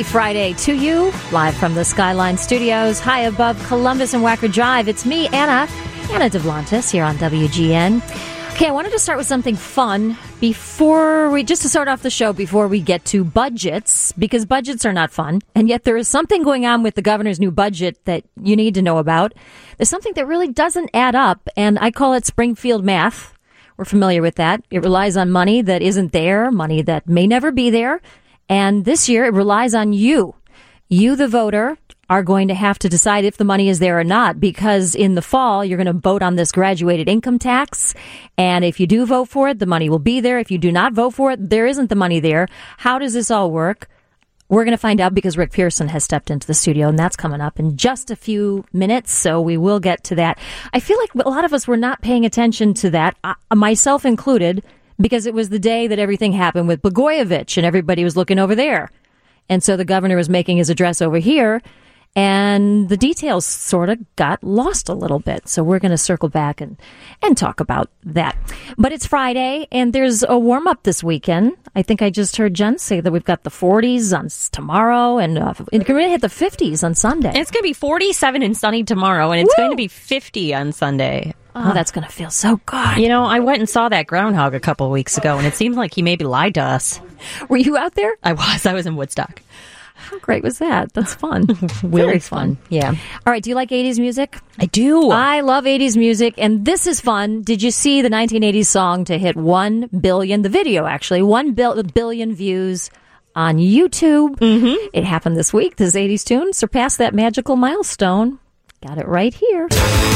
Friday to you, live from the Skyline Studios, high above Columbus and Wacker Drive. It's me, Anna Devlantis, here on WGN. Okay, I wanted to start with something fun just to start off the show before we get to budgets, because budgets are not fun. And yet there is something going on with the governor's new budget that you need to know about. There's something that really doesn't add up, and I call it Springfield math. We're familiar with that. It relies on money that isn't there, money that may never be there. And this year, it relies on you. You, the voter, are going to have to decide if the money is there or not, because in the fall, you're going to vote on this graduated income tax. And if you do vote for it, the money will be there. If you do not vote for it, there isn't the money there. How does this all work? We're going to find out because Rick Pearson has stepped into the studio, and that's coming up in just a few minutes, so we will get to that. I feel like a lot of us were not paying attention to that, myself included, because it was the day that everything happened with Blagojevich, and everybody was looking over there. And so the governor was making his address over here, and the details sort of got lost a little bit. So we're going to circle back and talk about that. But it's Friday, and there's a warm-up this weekend. I think I just heard Jen say that we've got the 40s on tomorrow, and it's going to hit the 50s on Sunday. It's going to be 47 and sunny tomorrow, and it's going to be 50 on Sunday. Oh, that's going to feel so good. You know, I went and saw that groundhog a couple of weeks ago, and it seemed like he maybe lied to us. Were you out there? I was in Woodstock. How great was that? That's fun. Really fun. Yeah. All right. Do you like 80s music? I do. I love 80s music, and this is fun. Did you see the 1980s song to hit 1 billion, the video actually, 1 billion views on YouTube? Mm-hmm. It happened this week. This 80s tune surpassed that magical milestone. Got it right here.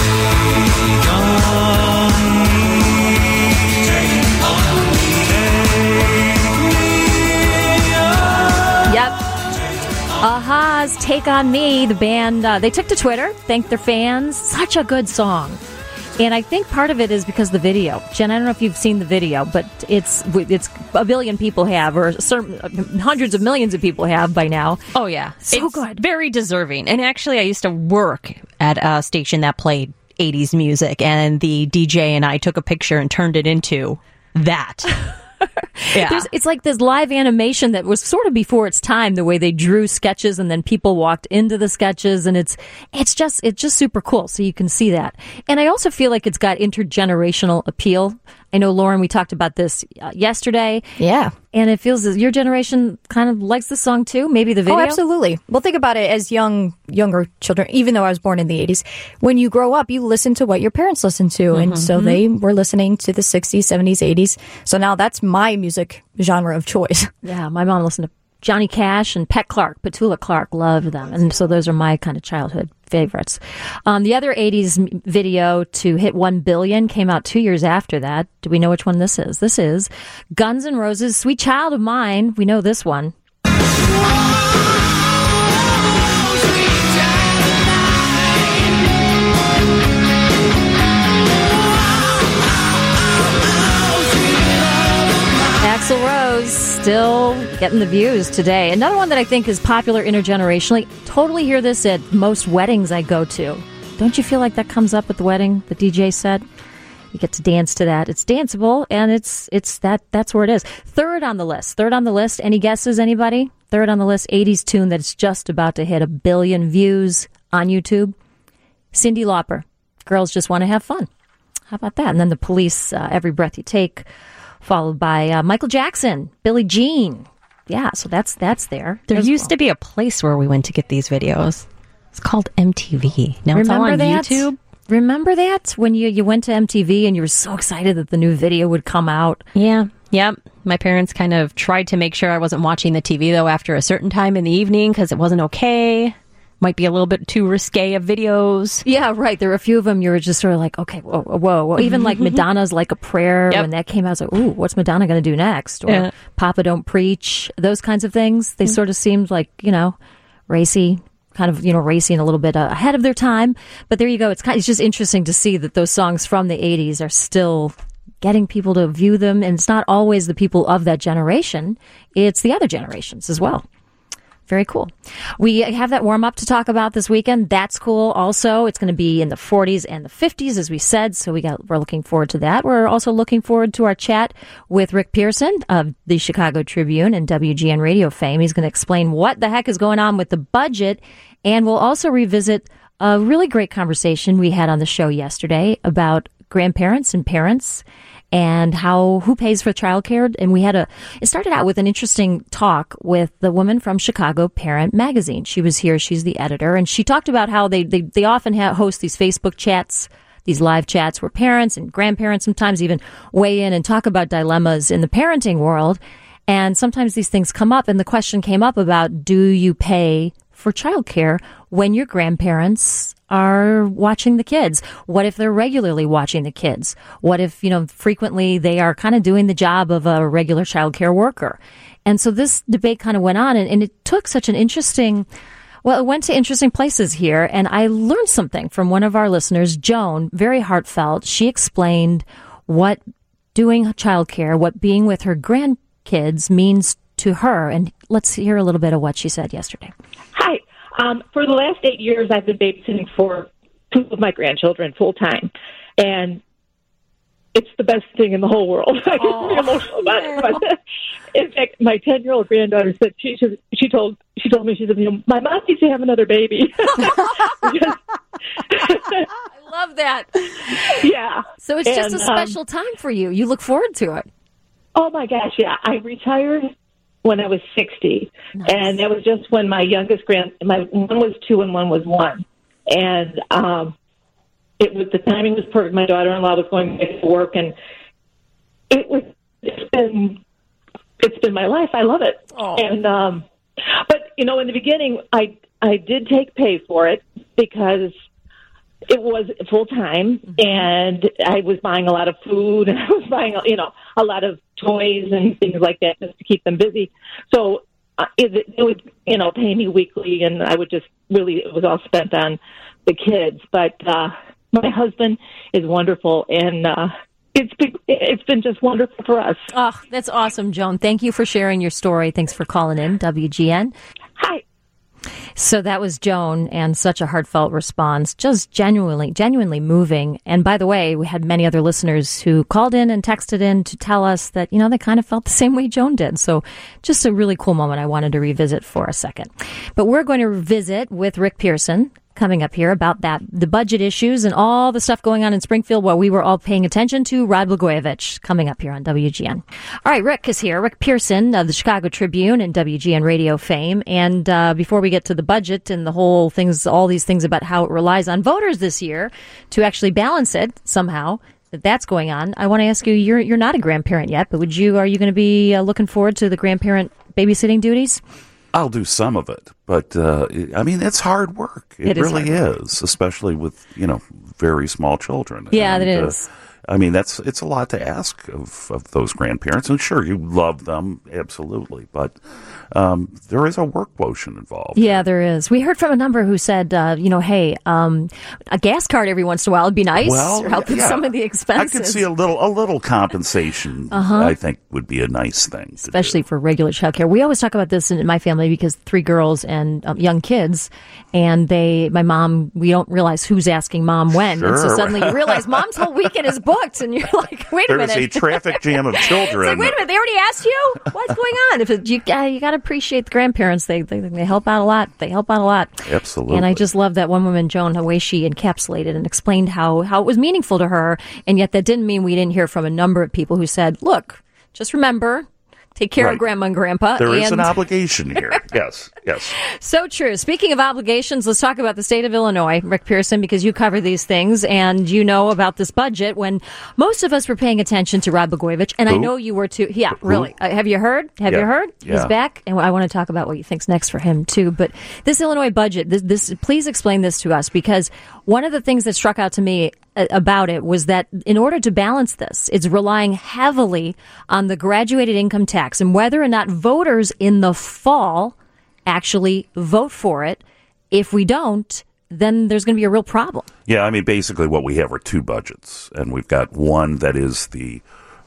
Yep. Aha's Take On Me, the band, they took to Twitter, thanked their fans. Such a good song. And I think part of it is because the video. Jen, I don't know if you've seen the video, but it's a billion people have, or hundreds of millions of people have by now. Oh, yeah. So it's good. Very deserving. And actually, I used to work at a station that played 80s music, and the DJ and I took a picture and turned it into that. Yeah. It's like this live animation that was sort of before its time, the way they drew sketches and then people walked into the sketches, and it's just super cool. So you can see that. And I also feel like it's got intergenerational appeal. I know, Lauren, we talked about this yesterday. Yeah. And it feels as your generation kind of likes the song too, maybe the video. Oh, absolutely. Well, think about it as younger children, even though I was born in the 80s. When you grow up, you listen to what your parents listened to. Mm-hmm. And so they were listening to the 60s, 70s, 80s. So now that's my music genre of choice. Yeah, my mom listened to Johnny Cash and Petula Clark, loved them. And so those are my kind of childhood favorites. The other 80s video to hit 1 billion came out 2 years after that. Do we know which one this is? This is Guns N' Roses' Sweet Child of Mine. We know this one. Axl Rose still getting the views today. Another one that I think is popular intergenerationally. Totally hear this at most weddings I go to. Don't you feel like that comes up at the wedding? The DJ said you get to dance to that. It's danceable, and that's where it is. Third on the list. Any guesses? Anybody? Third on the list. 80s tune that's just about to hit 1 billion views on YouTube. Cyndi Lauper. Girls Just Want to Have Fun. How about that? And then the Police. Every Breath You Take. Followed by Michael Jackson, Billie Jean. Yeah, so that's there. There used to be a place where we went to get these videos. It's called MTV. Now it's all on YouTube. Remember that? When you went to MTV and you were so excited that the new video would come out? Yeah. Yep. My parents kind of tried to make sure I wasn't watching the TV, though, after a certain time in the evening because it wasn't okay. Might be a little bit too risque of videos. Yeah, right. There were a few of them you were just sort of like, okay, whoa. Even like Madonna's Like a Prayer, when that came out, I was like, ooh, what's Madonna going to do next? Or Papa Don't Preach, those kinds of things. They sort of seemed like, racy, kind of, racing a little bit ahead of their time. But there you go. It's just interesting to see that those songs from the 80s are still getting people to view them. And it's not always the people of that generation. It's the other generations as well. Very cool. We have that warm up to talk about this weekend. That's cool. Also, it's going to be in the 40s and the 50s, as we said. So we're looking forward to that. We're also looking forward to our chat with Rick Pearson of the Chicago Tribune and WGN radio fame. He's going to explain what the heck is going on with the budget. And we'll also revisit a really great conversation we had on the show yesterday about grandparents and parents and who pays for childcare. And it started out with an interesting talk with the woman from Chicago Parent Magazine. She was here. She's the editor. And she talked about how they often host these Facebook chats, these live chats where parents and grandparents sometimes even weigh in and talk about dilemmas in the parenting world. And sometimes these things come up. And the question came up about, do you pay for childcare when your grandparents are watching the kids? What if they're regularly watching the kids? What if, frequently they are kind of doing the job of a regular childcare worker? And so this debate kind of went on, and it took such an interesting, it went to interesting places here. And I learned something from one of our listeners, Joan, very heartfelt. She explained what doing childcare, what being with her grandkids means to her. And let's hear a little bit of what she said yesterday. Hi. For the last 8 years, I've been babysitting for 2 of my grandchildren full time, and it's the best thing in the whole world. I get very emotional about it. But in fact, my 10-year-old granddaughter said she told me, she said, my mom needs to have another baby. I love that. Yeah. So it's just a special time for you. You look forward to it. Oh my gosh, yeah. I retired when I was 60. Nice. And that was just when my youngest one was 2 and one was 1. And the timing was perfect. My daughter-in-law was going back to work, and it's been my life. I love it. Oh. And but in the beginning, I did take pay for it because it was full time, and I was buying a lot of food, and I was buying a lot of toys and things like that just to keep them busy. So it would pay me weekly, and I would just it was all spent on the kids. But my husband is wonderful, and it's been just wonderful for us. Oh, that's awesome, Joan. Thank you for sharing your story. Thanks for calling in, WGN. Hi. So that was Joan, and such a heartfelt response, just genuinely moving. And by the way, we had many other listeners who called in and texted in to tell us that, they kind of felt the same way Joan did. So just a really cool moment I wanted to revisit for a second. But we're going to revisit with Rick Pearson coming up here about the budget issues and all the stuff going on in Springfield while we were all paying attention to Rod Blagojevich coming up here on WGN. All right, Rick is here. Rick Pearson of the Chicago Tribune and WGN radio fame. And before we get to the budget and all these things about how it relies on voters this year to actually balance it somehow, that's going on, I want to ask you, you're not a grandparent yet, but are you going to be looking forward to the grandparent babysitting duties? I'll do some of it, but it's hard work. It really is, especially with very small children. Yeah, it is. It's a lot to ask of those grandparents, and sure, you love them absolutely, but there is a work quotient involved. Yeah, there is. We heard from a number who said, hey, a gas card every once in a while would be nice, or help with some of the expenses. I could see a little compensation. I think would be a nice thing, especially for regular childcare. We always talk about this in my family because 3 girls and young kids, and my mom, we don't realize who's asking mom when, sure. And so suddenly you realize mom's whole weekend is booked, and you're like, wait a minute. There's a traffic jam of children. It's like, wait a minute, they already asked you? What's going on? You got to appreciate the grandparents. They help out a lot. They help out a lot. Absolutely. And I just love that one woman, Joan, the way she encapsulated and explained how it was meaningful to her, and yet that didn't mean we didn't hear from a number of people who said, look, just remember, take care of Grandma and Grandpa. There is an obligation here. Yes. So true. Speaking of obligations, let's talk about the state of Illinois, Rick Pearson, because you cover these things and you know about this budget when most of us were paying attention to Rod Blagojevich, and I know you were too. Yeah, really. Have you heard? You heard? Yeah. He's back, and I want to talk about what you think's next for him too. But this Illinois budget, this please explain this to us, because one of the things that struck out to me about it was that in order to balance this, it's relying heavily on the graduated income tax and whether or not voters in the fall actually vote for it. If we don't, then there's going to be a real problem. Yeah, basically what we have are 2 budgets, and we've got one that is the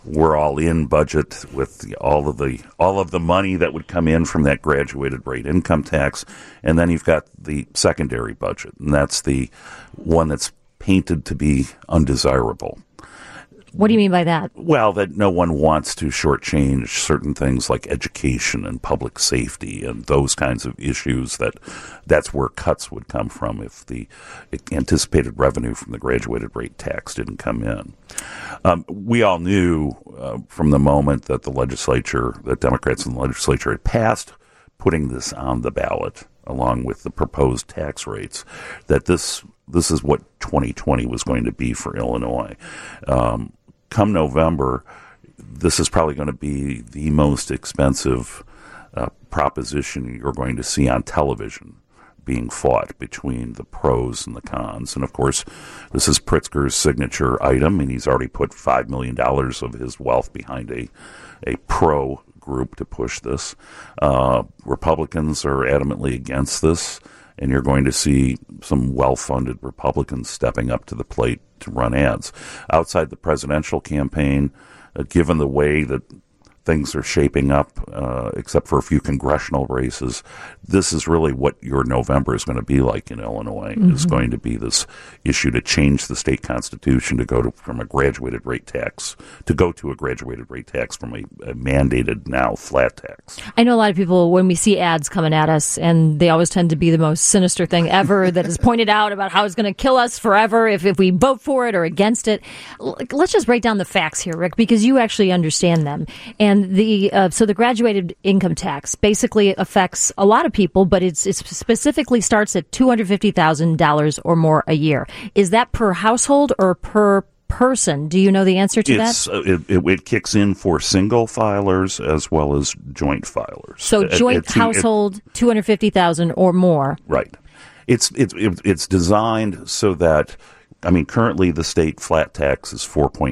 we're all in budget with all of the money that would come in from that graduated rate income tax, and then you've got the secondary budget, and that's the one that's painted to be undesirable. What do you mean by that? Well, that no one wants to shortchange certain things like education and public safety and those kinds of issues. That's where cuts would come from if the anticipated revenue from the graduated rate tax didn't come in. We all knew from the moment that the Democrats in the legislature had passed putting this on the ballot along with the proposed tax rates, that this is what 2020 was going to be for Illinois. Come November, this is probably going to be the most expensive proposition you're going to see on television being fought between the pros and the cons. And, of course, this is Pritzker's signature item, and he's already put $5 million of his wealth behind a pro group to push this. Republicans are adamantly against this, and you're going to see some well-funded Republicans stepping up to the plate to run ads. Outside the presidential campaign, given the way that things are shaping up, except for a few congressional races, this is really what your November is going to be like in Illinois. Is going to be this issue to change the state constitution to go to from a graduated rate tax from a mandated now flat tax. I know a lot of people, when we see ads coming at us, and they always tend to be the most sinister thing ever that is pointed out about how it's going to kill us forever if we vote for it or against it. Let's just break down the facts here, Rick, because you actually understand them. And so the graduated income tax basically affects a lot of people, but it specifically starts at $250,000 or more a year. Is that per household or per person? Do you know the answer to that? It kicks in for single filers as well as joint filers. So joint household, $250,000 or more. Right. It's designed so that, currently the state flat tax is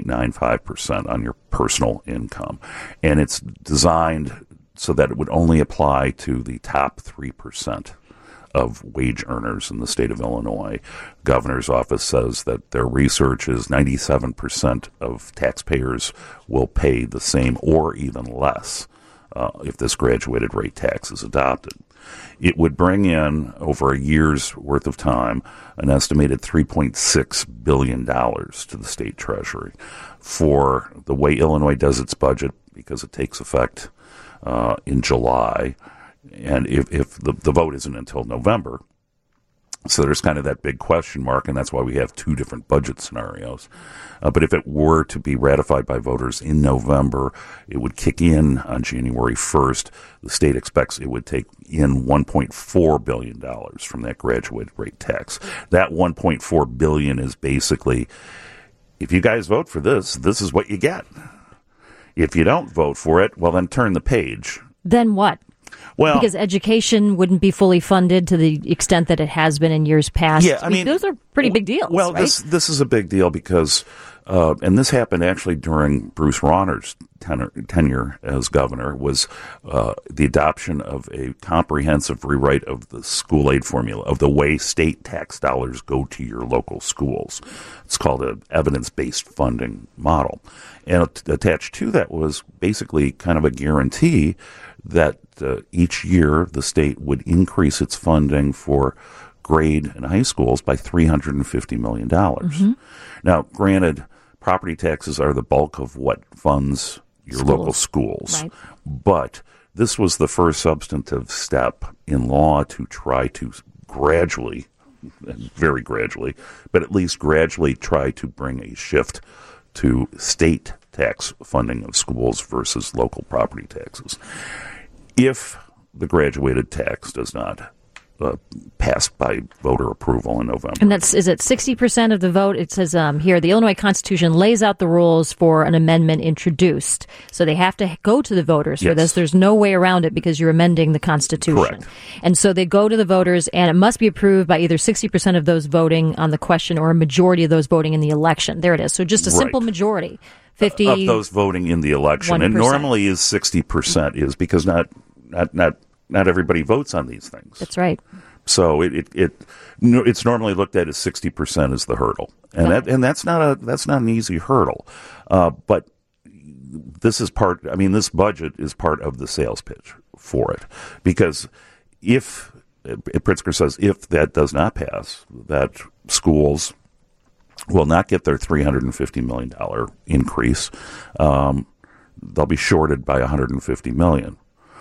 4.95% on your personal income, and it's designed so that it would only apply to the top 3% of wage earners in the state of Illinois. The governor's office says that their research is 97% of taxpayers will pay the same or even less if this graduated rate tax is adopted. It would bring in, over a year's worth of time, an estimated $3.6 billion to the state treasury. For the way Illinois does its budget, because it takes effect in July, and if the vote isn't until November, so there's kind of that big question mark, and that's why we have two different budget scenarios. But if it were to be ratified by voters in November, it would kick in on January 1st. The state expects it would take in $1.4 billion from that graduated rate tax. That $1.4 billion is basically, if you guys vote for this is what you get. If you don't vote for it, well, then turn the page. Then what? Well, because education wouldn't be fully funded to the extent that it has been in years past. Yeah, those are pretty big deals. Well, right? this is a big deal because, and this happened actually during Bruce Rauner's tenure as governor, was the adoption of a comprehensive rewrite of the school aid formula, of the way state tax dollars go to your local schools. It's called an evidence-based funding model. And attached to that was basically kind of a guarantee that each year the state would increase its funding for grade and high schools by $350 million. Mm-hmm. Now, granted, property taxes are the bulk of what funds your local schools. Right. But this was the first substantive step in law to try to gradually, very gradually, but at least gradually try to bring a shift to state tax funding of schools versus local property taxes. If the graduated tax does not pass by voter approval in November. And is it 60% of the vote? It says here, the Illinois Constitution lays out the rules for an amendment introduced. So they have to go to the voters for this. There's no way around it because you're amending the Constitution. Correct. And so they go to the voters, and it must be approved by either 60% of those voting on the question or a majority of those voting in the election. There it is. So just a simple majority. 50 of those voting in the election. 1%. And normally is 60% is because not everybody votes on these things. That's right. So it's normally looked at as 60% as the hurdle, and that's not an easy hurdle. But this is part. I mean, this budget is part of the sales pitch for it, because if Pritzker says if that does not pass, that schools will not get their $350 million increase. They'll be shorted by $150 million.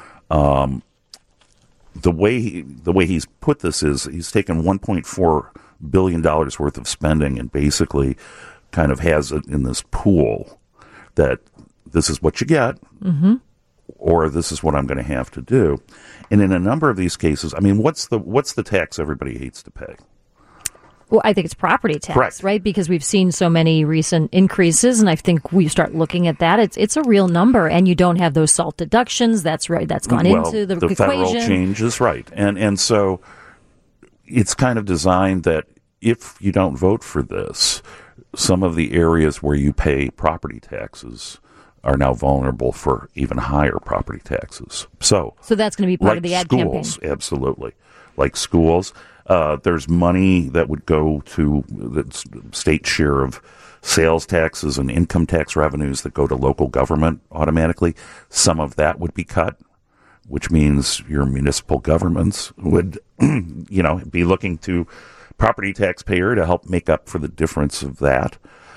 The way he's put this is he's taken $1.4 billion worth of spending and basically kind of has it in this pool that this is what you get, or this is what I'm going to have to do. And in a number of these cases, I mean, what's the tax everybody hates to pay? Well, I think it's property tax, Correct. right? Because we've seen so many recent increases, and I think we start looking at that. It's a real number, and you don't have those SALT deductions. That's right. That's gone into the equation. Federal change is right, and so it's kind of designed that if you don't vote for this, some of the areas where you pay property taxes are now vulnerable for even higher property taxes. So that's going to be part of the ad schools, campaign. Absolutely. Like schools, there's money that would go to the state share of sales taxes and income tax revenues that go to local government automatically. Some of that would be cut, which means your municipal governments would, be looking to property taxpayer to help make up for the difference of that.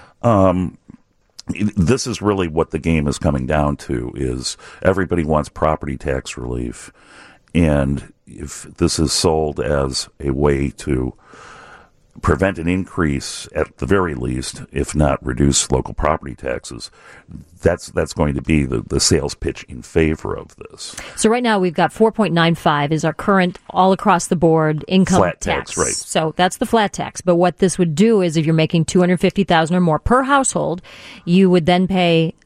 This is really what the game is coming down to, is everybody wants property tax relief. And if this is sold as a way to prevent an increase, at the very least, if not reduce local property taxes, that's going to be the sales pitch in favor of this. So right now we've got 4.95 is our current all across the board income flat tax rate. So that's the flat tax. But what this would do is if you're making $250,000 or more per household, you would then pay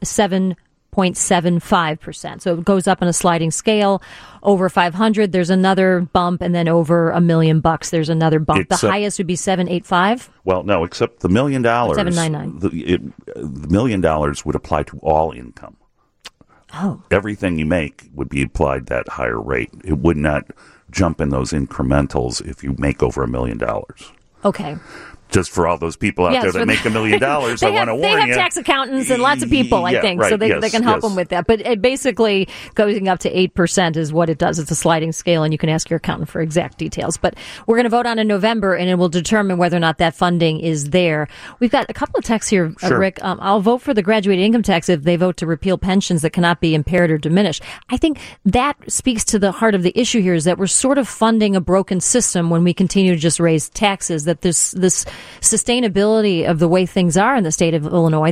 7.75%. So it goes up on a sliding scale. Over 500, there's another bump, and then over $1 million, there's another bump. The highest would be 785. Well, no, except the $1 million. 799. The $1 million would apply to all income. Oh, everything you make would be applied that higher rate. It would not jump in those incrementals if you make over $1 million. Okay. Just for all those people out there that make $1 million, I want to warn you. They have tax accountants and lots of people, I think, right, so they can help them with that. But it basically going up to 8% is what it does. It's a sliding scale, and you can ask your accountant for exact details. But we're going to vote on in November, and it will determine whether or not that funding is there. We've got a couple of texts here, Sure. Rick. I'll vote for the graduated income tax if they vote to repeal pensions that cannot be impaired or diminished. I think that speaks to the heart of the issue here, is that we're sort of funding a broken system when we continue to just raise taxes, that this sustainability of the way things are in the state of Illinois,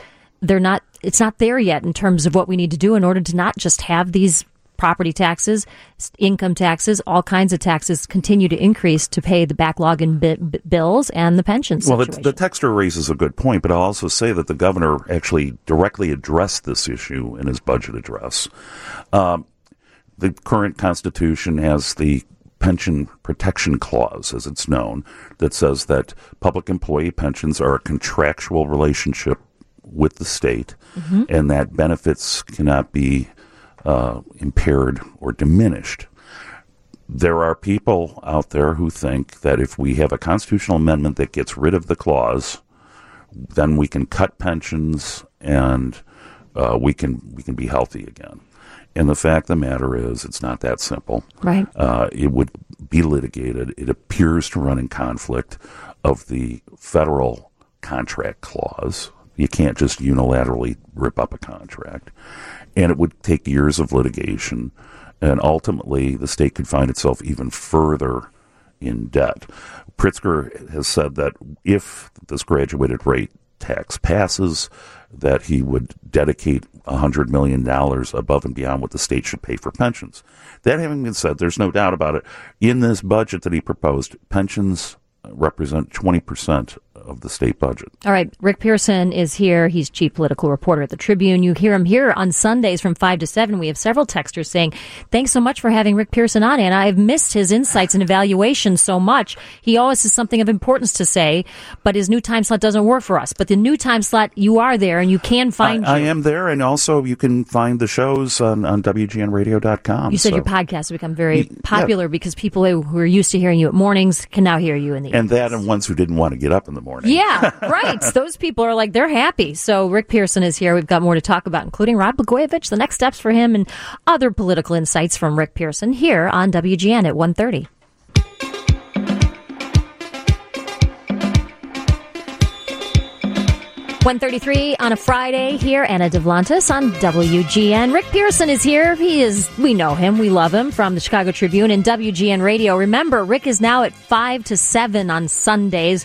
it's not there yet in terms of what we need to do in order to not just have these property taxes, income taxes, all kinds of taxes continue to increase to pay the backlog in bills and the pension situation. Well, the texter raises a good point, but I'll also say that the governor actually directly addressed this issue in his budget address. The current Constitution has the Pension Protection Clause, as it's known, that says that public employee pensions are a contractual relationship with the state, and that benefits cannot be impaired or diminished. There are people out there who think that if we have a constitutional amendment that gets rid of the clause, then we can cut pensions and we can be healthy again. And the fact of the matter is, it's not that simple. Right. It would be litigated. It appears to run in conflict of the federal contract clause. You can't just unilaterally rip up a contract. And it would take years of litigation. And ultimately, the state could find itself even further in debt. Pritzker has said that if this graduated rate tax passes, that he would dedicate $100 million above and beyond what the state should pay for pensions. That having been said, there's no doubt about it. In this budget that he proposed, pensions represent 20% of the state budget. All right. Rick Pearson is here. He's chief political reporter at the Tribune. You hear him here on Sundays from 5 to 7. We have several texters saying, thanks so much for having Rick Pearson on. And I've missed his insights and evaluations so much. He always has something of importance to say, but his new time slot doesn't work for us. But the new time slot, you are there and you can find I am there. And also you can find the shows on WGNradio.com. You said your podcast has become very popular because people who are used to hearing you at mornings can now hear you in the evenings. And that and ones who didn't want to get up in the morning morning. Yeah, right. Those people are like, they're happy. So Rick Pearson is here. We've got more to talk about, including Rod Blagojevich, the next steps for him, and other political insights from Rick Pearson here on WGN at 1:30. .33 on a Friday here, Anna Devlantis on WGN. Rick Pearson is here. We know him, we love him from the Chicago Tribune and WGN Radio. Remember, Rick is now at 5 to 7 on Sundays.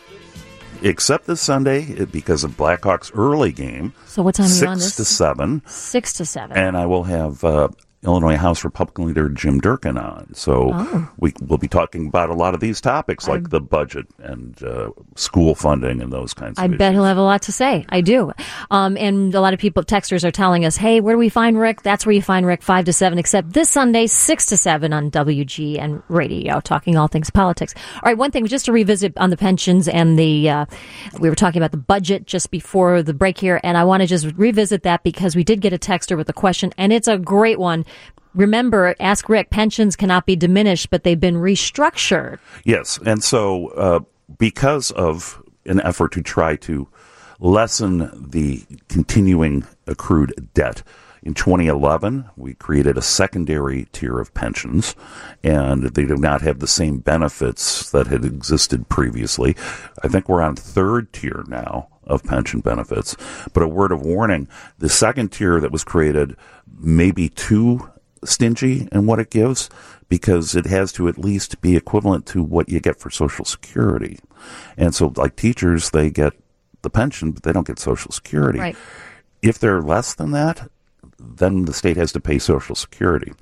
Except this Sunday, because of Blackhawks' early game. So what time are you on this? 6 to 7. 6 to 7. And I will have Illinois House Republican leader Jim Durkin on. So we'll be talking about a lot of these topics, like the budget and school funding and those kinds of issues. I bet he'll have a lot to say. I do. And a lot of people, texters, are telling us, hey, where do we find Rick? That's where you find Rick, 5 to 7, except this Sunday, 6 to 7 on WGN Radio, talking all things politics. All right, one thing, just to revisit on the pensions and we were talking about the budget just before the break here, and I want to just revisit that because we did get a texter with a question, and it's a great one. Remember, ask Rick, pensions cannot be diminished, but they've been restructured. Yes, and so because of an effort to try to lessen the continuing accrued debt, in 2011, we created a secondary tier of pensions, and they do not have the same benefits that had existed previously. I think we're on third tier now of pension benefits. But a word of warning, the second tier that was created may be too stingy in what it gives, because it has to at least be equivalent to what you get for Social Security. And so, like teachers, they get the pension, but they don't get Social Security. Right. If they're less than that, then the state has to pay Social Security.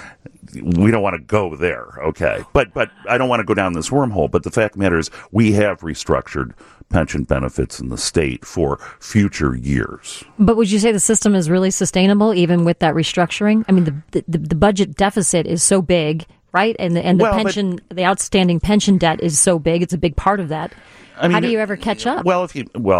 We don't want to go there, okay? But I don't want to go down this wormhole. But the fact of the matter is, we have restructured pension benefits in the state for future years. But would you say the system is really sustainable, even with that restructuring? I mean, the budget deficit is so big, right? And the the outstanding pension debt is so big. It's a big part of that. I mean, how do you ever catch up? Well,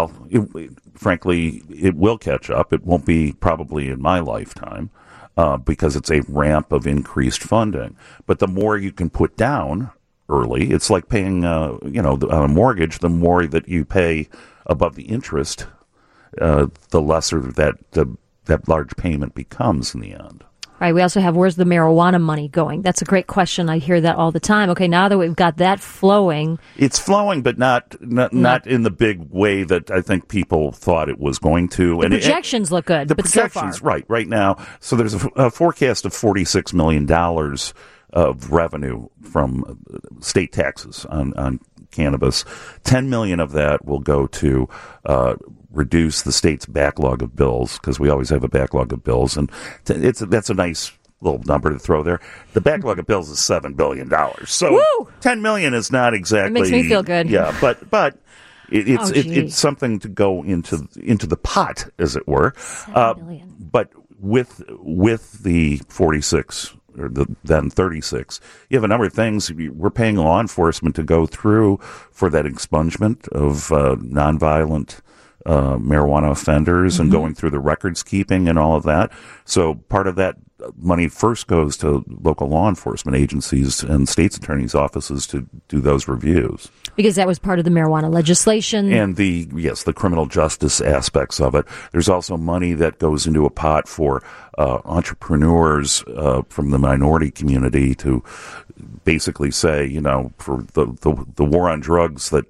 frankly, it will catch up. It won't be probably in my lifetime. Because it's a ramp of increased funding. But the more you can put down early, it's like paying, on a mortgage. The more that you pay above the interest, the lesser that large payment becomes in the end. Right. We also have, where's the marijuana money going? That's a great question. I hear that all the time. Okay, now that we've got that flowing. It's flowing, but not in the big way that I think people thought it was going to. The projections look good, but projections, so far. right now. So there's a forecast of $46 million of revenue from state taxes on cannabis. $10 million of that will go to reduce the state's backlog of bills, because we always have a backlog of bills, and that's a nice little number to throw there. The backlog of bills is $7 billion, so Woo! $10 million is not exactly. It makes me feel good. Yeah, but it's something to go into the pot, as it were. $7 billion. But with the 46. Or the then 36, you have a number of things. We're paying law enforcement to go through for that expungement of nonviolent marijuana offenders and going through the records keeping and all of that. So part of that money first goes to local law enforcement agencies and state's attorneys' offices to do those reviews. Because that was part of the marijuana legislation. And the criminal justice aspects of it. There's also money that goes into a pot for entrepreneurs from the minority community to basically say, for the war on drugs that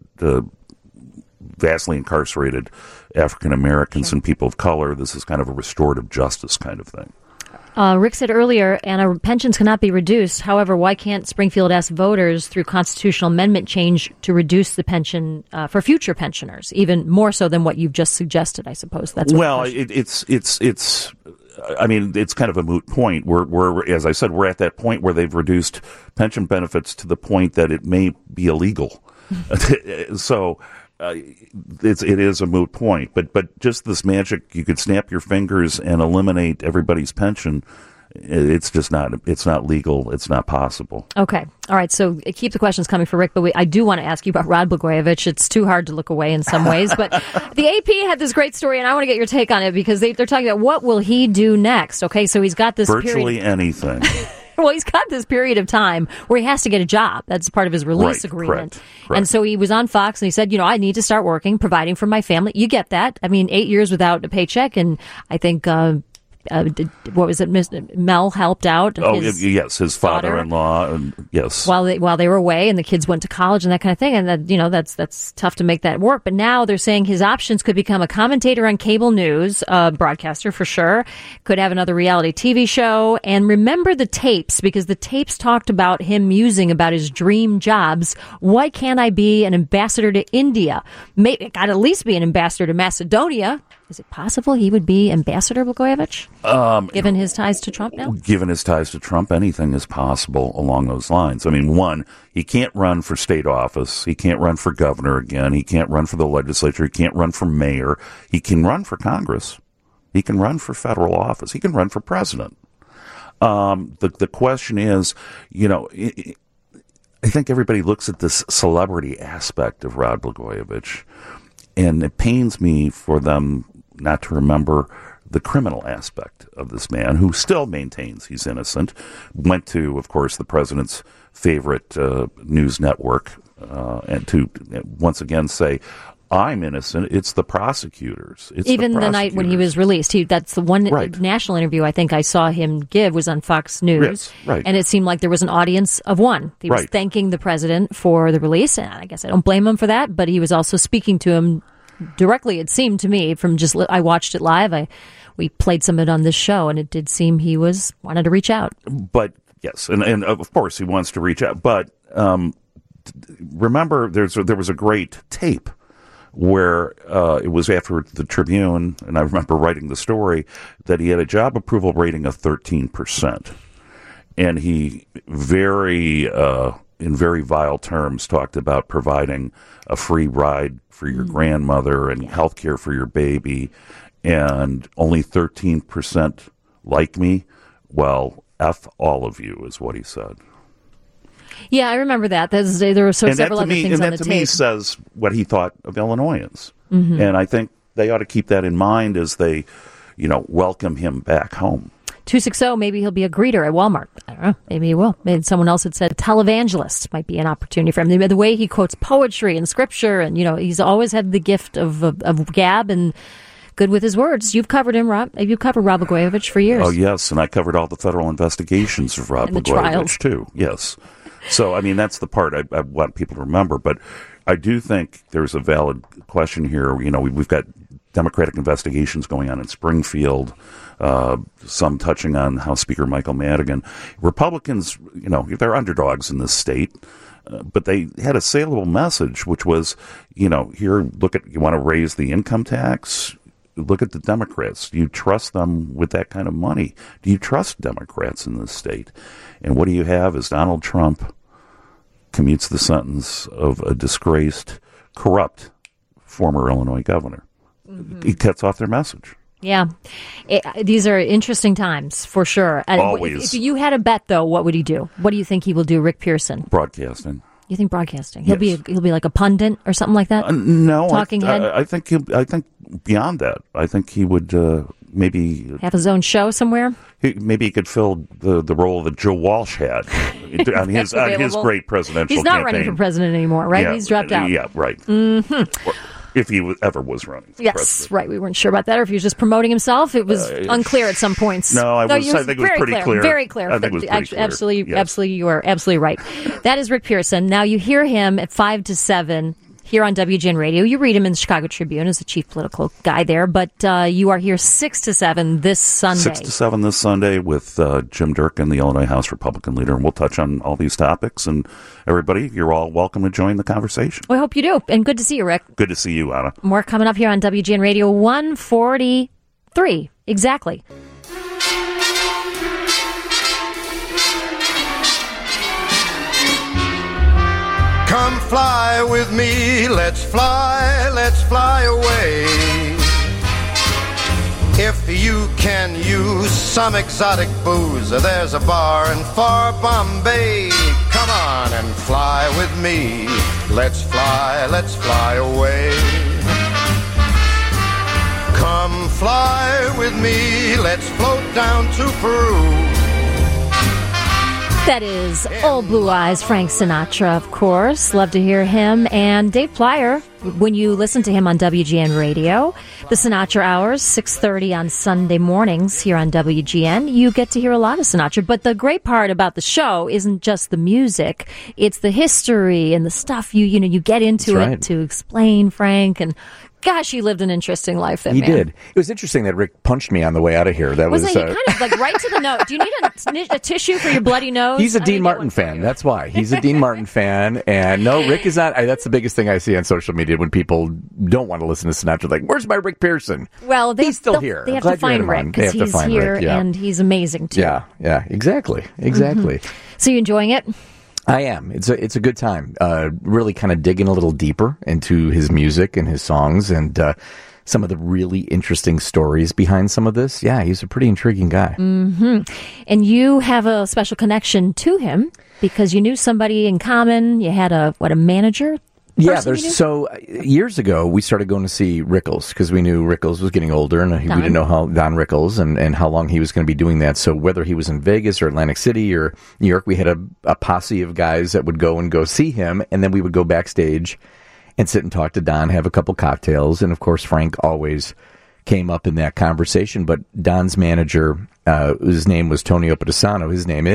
vastly incarcerated African Americans and people of color, this is kind of a restorative justice kind of thing. Rick said earlier, and pensions cannot be reduced. However, why can't Springfield ask voters through constitutional amendment change to reduce the pension for future pensioners, even more so than what you've just suggested? I suppose that's it's. I mean, it's kind of a moot point. We're as I said, we're at that point where they've reduced pension benefits to the point that it may be illegal. So. It is a moot point, but just this magic, you could snap your fingers and eliminate everybody's pension. It's just not. It's not legal. It's not possible. Okay, all right. So keep the questions coming for Rick, but I do want to ask you about Rod Blagojevich. It's too hard to look away in some ways, but the AP had this great story, and I want to get your take on it because they're talking about what will he do next. Okay, so he's got this virtually anything. Well, he's got this period of time where he has to get a job. That's part of his release agreement. Correct. And so he was on Fox and he said, I need to start working, providing for my family. You get that. I mean, 8 years without a paycheck. And I think, what was it? Mel helped out. Yes, his father-in-law. Yes, while they were away, and the kids went to college and that kind of thing, and that that's tough to make that work. But now they're saying his options could become a commentator on cable news, broadcaster for sure. Could have another reality TV show, and remember the tapes, because the tapes talked about him musing about his dream jobs. Why can't I be an ambassador to India? Maybe I'd at least be an ambassador to Macedonia. Is it possible he would be Ambassador Blagojevich, given his ties to Trump now? Given his ties to Trump, anything is possible along those lines. I mean, one, he can't run for state office. He can't run for governor again. He can't run for the legislature. He can't run for mayor. He can run for Congress. He can run for federal office. He can run for president. The question is, I think everybody looks at this celebrity aspect of Rod Blagojevich, and it pains me for them not to remember the criminal aspect of this man, who still maintains he's innocent. Went to, of course, the president's favorite news network, and to once again say, I'm innocent. It's the prosecutors. Even the night when he was released, that's the one national interview I think I saw him give was on Fox News. Yes, right. And it seemed like there was an audience of one. He was thanking the president for the release, and I guess I don't blame him for that, but he was also speaking to him directly, it seemed to me, from just, I watched it live. We played some of it on this show, and it did seem he wanted to reach out. But, yes, and of course he wants to reach out. But remember, there was a great tape where it was after the Tribune, and I remember writing the story, that he had a job approval rating of 13%. And he in very vile terms, talked about providing a free ride for your grandmother and health care for your baby, and only 13% like me. Well, F all of you is what he said. Yeah, I remember that. There were several other things on the tape. And that to me says what he thought of Illinoisans. Mm-hmm. And I think they ought to keep that in mind as they, welcome him back home. 260, maybe he'll be a greeter at Walmart. I don't know. Maybe he will. Maybe someone else had said televangelist might be an opportunity for him. The way he quotes poetry and scripture, and, he's always had the gift of gab and good with his words. You've covered him, Rob. You've covered Rod Blagojevich for years. Oh, yes, and I covered all the federal investigations of Rod Blagojevich, too. Yes. So, I mean, that's the part I want people to remember. But I do think there's a valid question here. We've got Democratic investigations going on in Springfield, some touching on House Speaker Michael Madigan. Republicans, they're underdogs in this state, but they had a saleable message, which was, here, you want to raise the income tax? Look at the Democrats. Do you trust them with that kind of money? Do you trust Democrats in this state? And what do you have is Donald Trump commutes the sentence of a disgraced, corrupt former Illinois governor. Mm-hmm. He cuts off their message. Yeah. These are interesting times, for sure. Always. If you had a bet, though, what would he do? What do you think he will do, Rick Pearson? Broadcasting. You think broadcasting? He'll be like a pundit or something like that? No. Talking head? I think beyond that. I think he would maybe have his own show somewhere. Maybe he could fill the role that Joe Walsh had on his great presidential He's not campaign. Running for president anymore, right? Yeah, He's dropped out. Yeah, right. Mm-hmm. If he ever was running for president. Right. We weren't sure about that, or if he was just promoting himself. It was unclear at some points. I think it was pretty clear. Very clear. I think it was pretty clear. Absolutely, yes. Absolutely, you are absolutely right. That is Rick Pearson. Now, you hear him at 5 to 7 here on WGN Radio. You read him in the Chicago Tribune as the chief political guy there, but you are here 6 to 7 this Sunday. 6 to 7 this Sunday with Jim Durkin, the Illinois House Republican leader, and we'll touch on all these topics. And everybody, you're all welcome to join the conversation. We hope you do, and good to see you, Rick. Good to see you, Anna. More coming up here on WGN Radio 143. Exactly. Come fly with me, let's fly away. If you can use some exotic booze, there's a bar in far Bombay. Come on and fly with me, let's fly away. Come fly with me, let's float down to Peru. That is Old Blue Eyes, Frank Sinatra, of course. Love to hear him. And Dave Plyer, when you listen to him on WGN Radio, the Sinatra Hours, 6:30 on Sunday mornings here on WGN, you get to hear a lot of Sinatra. But the great part about the show isn't just the music. It's the history and the stuff you get into That's it right. to explain Frank. And gosh, he lived an interesting life, that He man. did. It was interesting that Rick punched me on the way out of here. That was Wasn't he kind of like right to the nose? Do you need a tissue for your bloody nose? He's a I'm Dean gonna get Martin one for fan. you. That's why. He's a Dean Martin fan. And no, Rick is not. That's the biggest thing I see on social media when people don't want to listen to Sinatra. Like, where's my Rick Pearson? Well, he's still here. They I'm have glad to you're find in Rick one. They because have to he's find here Rick, yeah. and he's amazing too. Yeah, exactly. So you enjoying it? I am. It's a good time. Really kind of digging a little deeper into his music and his songs and some of the really interesting stories behind some of this. Yeah, he's a pretty intriguing guy. And you have a special connection to him because you knew somebody in common. You had a manager? Yeah, person you knew? so years ago we started going to see Rickles because we knew Rickles was getting older and we didn't know how Don Rickles and how long he was going to be doing that. So whether he was in Vegas or Atlantic City or New York, we had a posse of guys that would go see him, and then we would go backstage and sit and talk to Don, have a couple cocktails, and of course Frank always came up in that conversation. But Don's manager, his name was Tony Opedisano, his name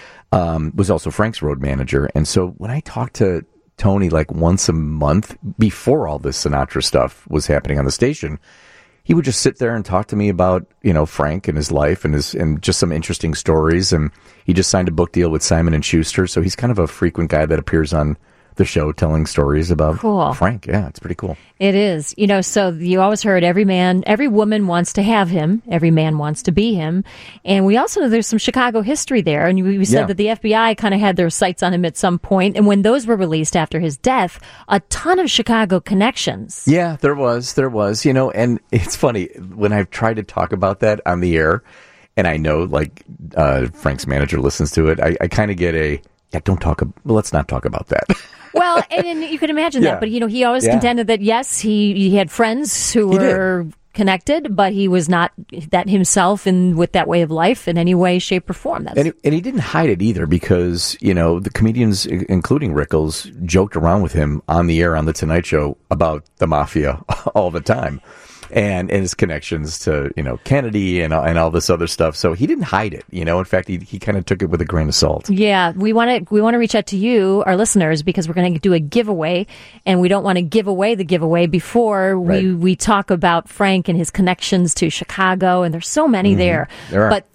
was also Frank's road manager, and so when I talked to Tony like once a month before all this Sinatra stuff was happening on the station, he would just sit there and talk to me about, Frank and his life and just some interesting stories. And he just signed a book deal with Simon & Schuster. So he's kind of a frequent guy that appears on the show telling stories about Frank. Yeah, it's pretty cool. It is. So you always heard every woman wants to have him. Every man wants to be him. And we also know there's some Chicago history there. And we said that the FBI kind of had their sights on him at some point. And when those were released after his death, a ton of Chicago connections. Yeah, there was, and it's funny when I've tried to talk about that on the air, and I know Frank's manager listens to it. I kind of get let's not talk about that. Well, and you can imagine that, but he always contended that yes, he had friends who were connected, but he was not that himself and with that way of life in any way, shape, or form. And he didn't hide it either because the comedians, including Rickles, joked around with him on the air on the Tonight Show about the mafia all the time. And his connections to, Kennedy and all this other stuff. So he didn't hide it, In fact, he kind of took it with a grain of salt. Yeah, we want to reach out to you, our listeners, because we're going to do a giveaway, and we don't want to give away the giveaway before we talk about Frank and his connections to Chicago, and there's so many there. There are. But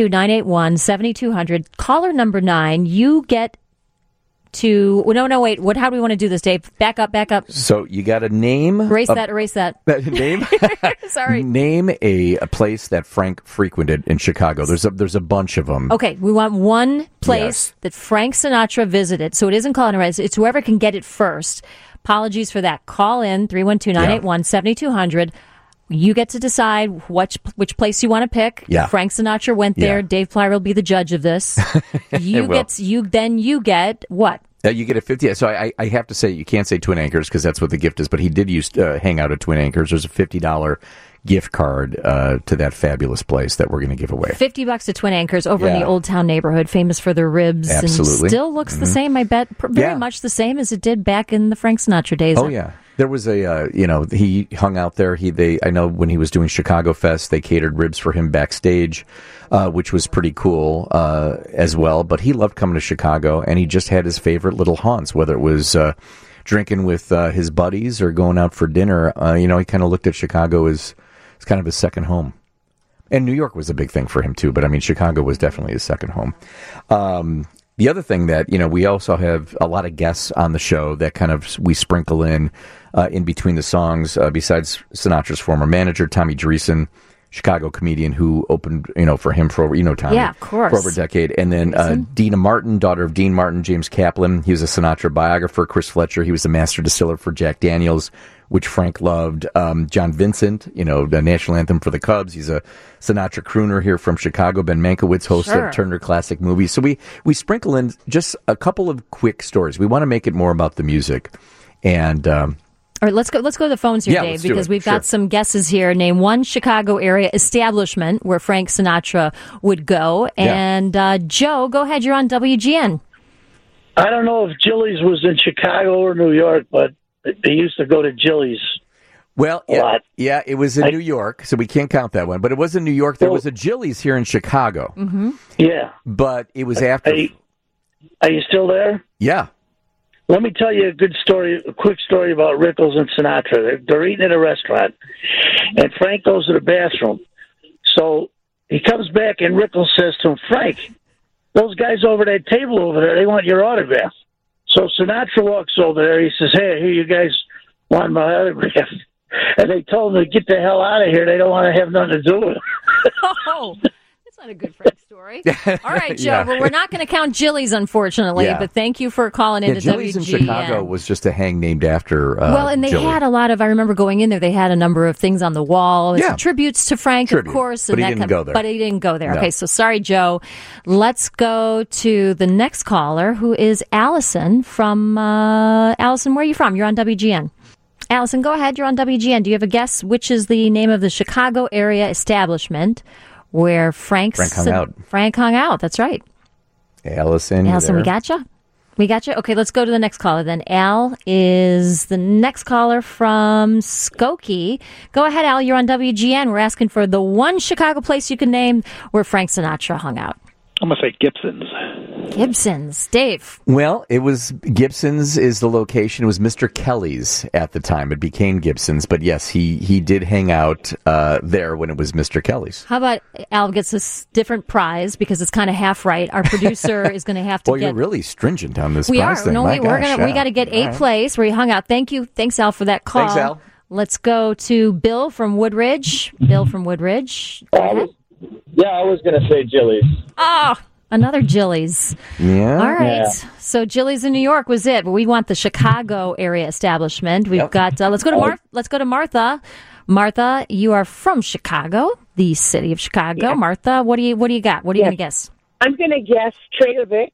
312-981-7200, caller number 9, you get to... No, wait. How do we want to do this, Dave? Back up. So you got to name... Erase that. Name? Sorry. Name a place that Frank frequented in Chicago. There's a bunch of them. Okay, we want one place that Frank Sinatra visited. So it isn't calling it. It's whoever can get it first. Apologies for that. Call in 312-981-7200. You get to decide which place you want to pick. Yeah. Frank Sinatra went there. Yeah. Dave Plyer will be the judge of this. You get what? You get a 50. So I have to say, you can't say Twin Anchors because that's what the gift is, but he did hang out at Twin Anchors. There's a $50 gift card to that fabulous place that we're going to give away. $50 to Twin Anchors over in the Old Town neighborhood, famous for their ribs. Absolutely. And still looks the same, I bet. Very much the same as it did back in the Frank Sinatra days. Oh, yeah. There was he hung out there. I know when he was doing Chicago Fest, they catered ribs for him backstage, which was pretty cool as well. But he loved coming to Chicago, and he just had his favorite little haunts, whether it was drinking with his buddies or going out for dinner. He kind of looked at Chicago as kind of his second home. And New York was a big thing for him, too. But, Chicago was definitely his second home. The other thing that, we also have a lot of guests on the show that kind of we sprinkle in between the songs, besides Sinatra's former manager, Tommy Dreesen, Chicago comedian who opened, for him for over, Tommy. Yeah, of course. For over a decade. And then Dina Martin, daughter of Dean Martin, James Kaplan. He was a Sinatra biographer. Chris Fletcher, he was the master distiller for Jack Daniels, which Frank loved. John Vincent, the national anthem for the Cubs. He's a Sinatra crooner here from Chicago. Ben Mankiewicz, host of Turner Classic Movies. So we sprinkle in just a couple of quick stories. We want to make it more about the music. And All right, let's go to the phones here, Yeah, Dave, let's do because it. we've Sure. got some guesses here. Name one Chicago area establishment where Frank Sinatra would go. Yeah. And Joe, go ahead. You're on WGN. I don't know if Jilly's was in Chicago or New York, but they used to go to Jilly's. Well, A lot. yeah, it was in New York, so we can't count that one. But it was in New York. There was a Jilly's here in Chicago, Yeah. but it was after. Are you still there? Yeah. Let me tell you a quick story about Rickles and Sinatra. They're eating at a restaurant, and Frank goes to the bathroom. So he comes back, and Rickles says to him, Frank, those guys over that table over there, they want your autograph. So Sinatra walks over there. He says, hey, here, you guys want my autograph. And they told him to get the hell out of here. They don't want to have nothing to do with it. Oh, that's not a good Frank story. All right, Joe. Yeah. Well, we're not going to count Jilly's, unfortunately, Yeah. but thank you for calling into Jilly's in WGN. Chicago was just a hang named after. Well, and they Jilly. had a lot of. I remember going in there. They had a number of things on the wall, Yeah. tributes to Frank, Tribute. of course. But and he that didn't go there. But he didn't go there. No. Okay, so sorry, Joe. Let's go to the next caller, who is Allison from. Allison, where are you from? You're on WGN. Allison, go ahead. You're on WGN. Do you have a guess? Which is the name of the Chicago area establishment where Frank hung out? Frank hung out. That's right. Allison. you Allison, there? we gotcha. We gotcha. Okay, let's go to the next caller then. Al is the next caller from Skokie. Go ahead, Al. You're on WGN. We're asking for the one Chicago place you can name where Frank Sinatra hung out. I'm going to say Gibson's. Gibson's. Dave. Well, it was Gibson's is the location. It was Mr. Kelly's at the time. It became Gibson's, but yes, he did hang out there when it was Mr. Kelly's. How about Al gets this different prize because it's kind of half right. Our producer is going to have to Well, get. you're really stringent on this We prize are. thing. No, My we gosh, got to get All a right. place where he hung out. Thank you. Thanks, Al, for that call. Thanks, Al. Let's go to Bill from Woodridge. Bill from Woodridge. Go ahead. I was going to say Jilly's. Oh, another Jilly's. Yeah. All right. Yeah. So Jilly's in New York was it, but we want the Chicago area establishment. We've got. Let's go to Martha. Martha, you are from Chicago, the city of Chicago. Yeah. Martha, what do you got? What are you going to guess? I'm going to guess Trader Vic's.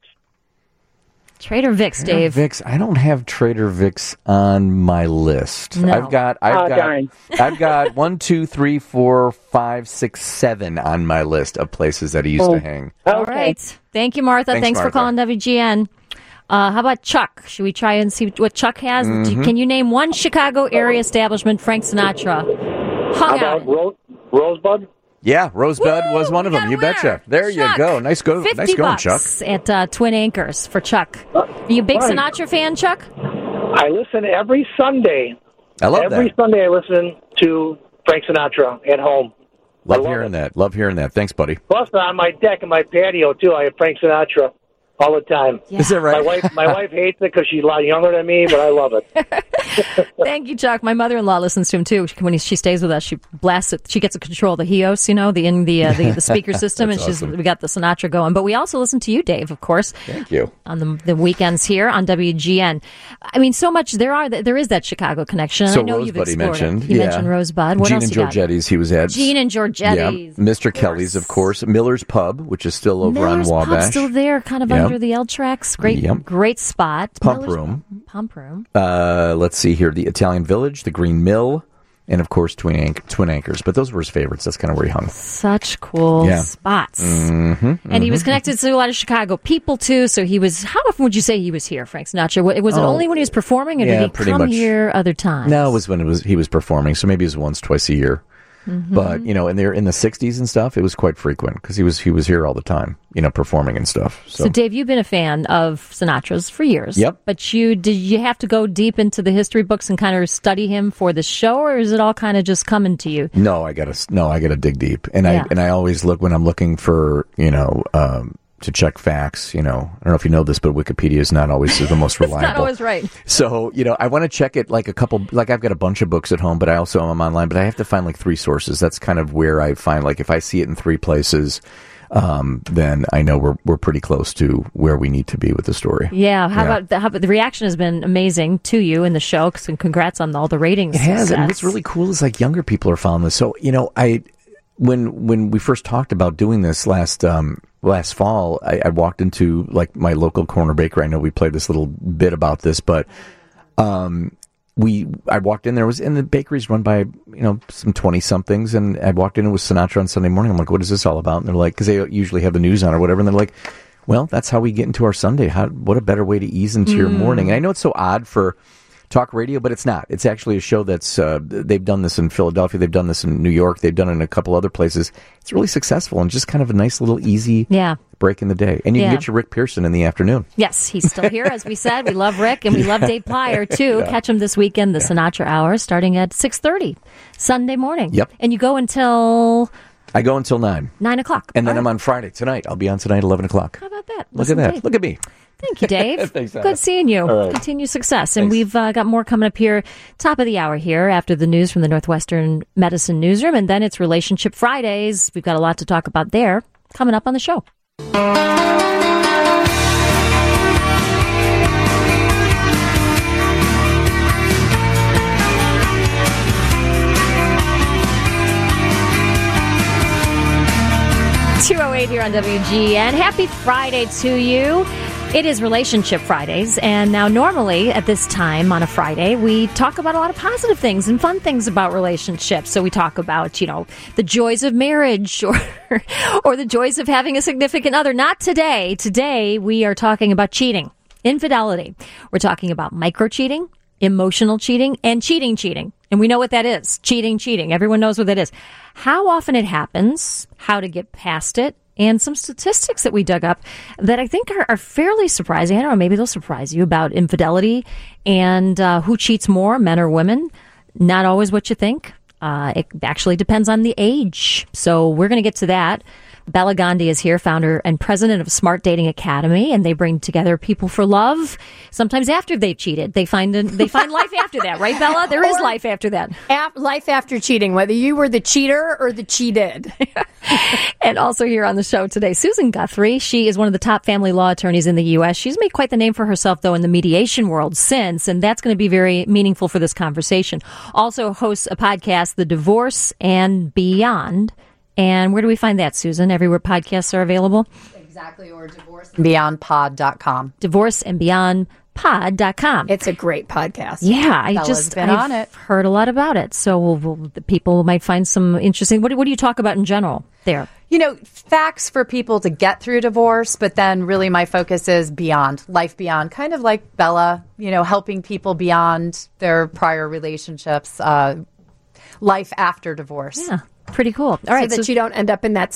Trader Vic's, Dave. Vic's. I don't have Trader Vic's on my list. No. I've got darn. I've got 1, 2, 3, 4, 5, 6, 7 on my list of places that he used to hang. All Okay. right. Thank you, Martha. Thanks for Martha. calling WGN. How about Chuck? Should we try and see what Chuck has? Can you name one Chicago area establishment Frank Sinatra hung out in? Rosebud? Yeah, Rosebud was one of we them. got a You betcha. winner. There Chuck. you go. Nice going, Chuck. $50 at Twin Anchors for Chuck. Are you a big Right. Sinatra fan, Chuck? I listen every Sunday. I love Every that. Sunday I listen to Frank Sinatra at home. Love love hearing that. Love hearing that. Thanks, buddy. Plus, on my deck and my patio, too, I have Frank Sinatra all the time. Yeah. Is that right? My wife hates it because she's a lot younger than me, but I love it. Thank you, Chuck. My mother-in-law listens to him too. When she stays with us, she blasts it. She gets to control the Hios, the speaker system, and awesome. we got the Sinatra going. But we also listen to you, Dave, of course, Thank you. on the weekends here on WGN. I mean, so much there is that Chicago connection. So I know you've Rosebud he explored mentioned. it. He mentioned Rosebud. What Gene else and you got? Giorgetti's he was at. Gene and Giorgetti's. Yeah. Mr. Kelly's, of course. Miller's Pub, which is still over Miller's on Wabash. Pub's still there, kind of Yep. under the L tracks. Great, Yep. great spot. Pump Miller's Room. Pump Room. Let's see here. The Italian Village, the Green Mill, and, of course, Twin Anchors. But those were his favorites. That's kind of where he hung. Such cool Yeah. spots. And he was connected to a lot of Chicago people, too. So he was, how often would you say he was here, Frank Sinatra? Was it only when he was performing, or yeah, did he pretty come much. here other times? No, it was when he was performing, so maybe it was once, twice a year. But in the 60s and stuff, it was quite frequent because he was here all the time, performing and stuff. So, Dave, you've been a fan of Sinatra's for years. Yep. But did you have to go deep into the history books and kind of study him for the show, or is it all kind of just coming to you? No, I gotta dig deep, and Yeah. I always look when I'm looking for to check facts. I don't know if you know this, but Wikipedia is not always the most reliable. Not always right. So, I want to check it like I've got a bunch of books at home, but I also am online, but I have to find like 3 sources. That's kind of where I find, like, if I see it in 3 places, then I know we're pretty close to where we need to be with the story. Yeah. How about the reaction has been amazing to you in the show, and congrats on all the ratings. It has, and success. what's really cool is like younger people are following this. So, when we first talked about doing this last fall, I walked into like my local corner bakery. I know we played this little bit about this, but I walked in there, and the bakery's run by, some 20-somethings, and I walked in, it was Sinatra on Sunday morning. I'm like, what is this all about? And they're like, because they usually have the news on or whatever, and they're like, well, that's how we get into our Sunday. What a better way to ease into your morning. And I know it's so odd for talk radio, but it's not. It's actually a show that's, they've done this in Philadelphia, they've done this in New York, they've done it in a couple other places. It's really successful and just kind of a nice little easy break in the day. And you can get your Rick Pearson in the afternoon. Yes, he's still here, as we said. We love Rick, and we love Dave Plyer, too. Yeah. Catch him this weekend, the Sinatra Hour, starting at 6:30, Sunday morning. Yep. And you go until... I go until 9. 9 o'clock. And then I'm on Friday tonight. I'll be on tonight at 11 o'clock. How about that? Look at that. Look at me. Thank you, Dave. Thanks, good seeing you. Right. Continue success. And we've got more coming up here, top of the hour here, after the news from the Northwestern Medicine Newsroom. And then it's Relationship Fridays. We've got a lot to talk about there coming up on the show. 2:08 here on WGN. Happy Friday to you. It is Relationship Fridays, and now normally at this time on a Friday, we talk about a lot of positive things and fun things about relationships. So we talk about, the joys of marriage or the joys of having a significant other. Not today. Today, we are talking about cheating, infidelity. We're talking about micro-cheating, emotional cheating, and cheating. And we know what that is. Cheating. Everyone knows what that is. How often it happens, how to get past it, and some statistics that we dug up that I think are fairly surprising. I don't know, maybe they'll surprise you about infidelity and who cheats more, men or women. Not always what you think. It actually depends on the age. So we're going to get to that. Bella Gandhi is here, founder and president of Smart Dating Academy, and they bring together people for love. Sometimes after they've cheated, they find life after that, right, Bella? There is life after that. Life after cheating, whether you were the cheater or the cheated. And also here on the show today, Susan Guthrie. She is one of the top family law attorneys in the U.S. She's made quite the name for herself, though, in the mediation world since, and that's going to be very meaningful for this conversation. Also hosts a podcast, The Divorce and Beyond. And where do we find that, Susan? Everywhere podcasts are available? Exactly, or divorceandbeyondpod.com. Divorceandbeyondpod.com. It's a great podcast. Yeah, I've on it. Heard a lot about it. So the people might find some interesting... What do you talk about in general there? Facts for people to get through divorce, but then really my focus is beyond, life beyond, kind of like Bella, helping people beyond their prior relationships, life after divorce. Yeah. Pretty cool. All right, so that you don't end up in that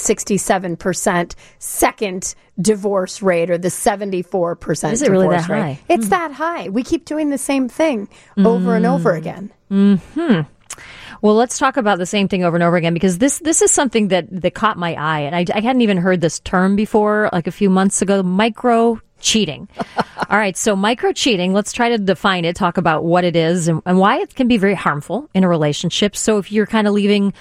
67% second divorce rate or the 74% Is it really that rate. high? It's that high. We keep doing the same thing over and over again. Mm-hmm. Well, let's talk about the same thing over and over again, because this is something that caught my eye, and I hadn't even heard this term before, like a few months ago, micro-cheating. All right, so micro-cheating, let's try to define it, talk about what it is and why it can be very harmful in a relationship. So if you're kind of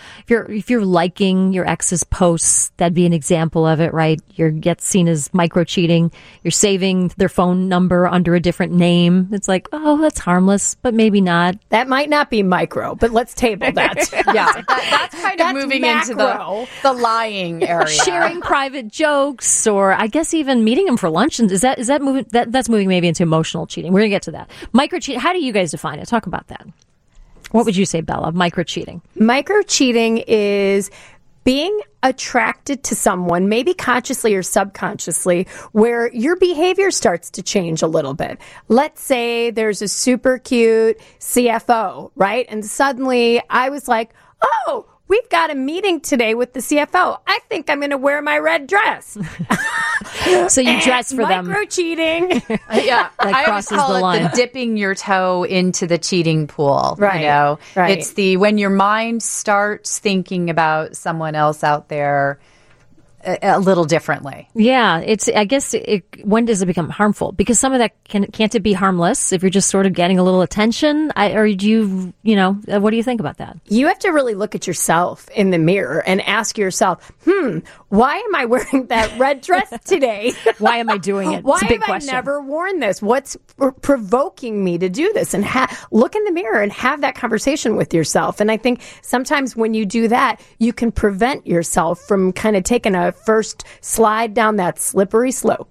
if you're liking your ex's posts, that'd be an example of it, right? You get seen as micro-cheating. You're saving their phone number under a different name. It's like, oh, that's harmless, but maybe not. That might not be micro, but let's table that. Yeah, that's kind of moving macro. Into the lying area. Sharing private jokes, or I guess even meeting them for lunch. And is that moving? That's moving maybe into emotional cheating. We're gonna get to that. Micro cheating. How do you guys define it? Talk about that. What would you say, Bella? Micro cheating. Micro cheating is being attracted to someone, maybe consciously or subconsciously, where your behavior starts to change a little bit. Let's say there's a super cute CFO, right? And suddenly I was like, oh, we've got a meeting today with the CFO. I think I'm going to wear my red dress. So you dress for them. Micro-cheating. Yeah. That crosses the line. The dipping your toe into the cheating pool. Right. Right. It's when your mind starts thinking about someone else out there a little differently. Yeah, I guess when does it become harmful? Because some of that can't it be harmless if you're just sort of getting a little attention? Or do you what do you think about that? You have to really look at yourself in the mirror and ask yourself, why am I wearing that red dress today? Why am I doing it? Why it's a big have question. I never worn this? What's provoking me to do this? And look in the mirror and have that conversation with yourself. And I think sometimes when you do that, you can prevent yourself from kind of taking a first slide down that slippery slope.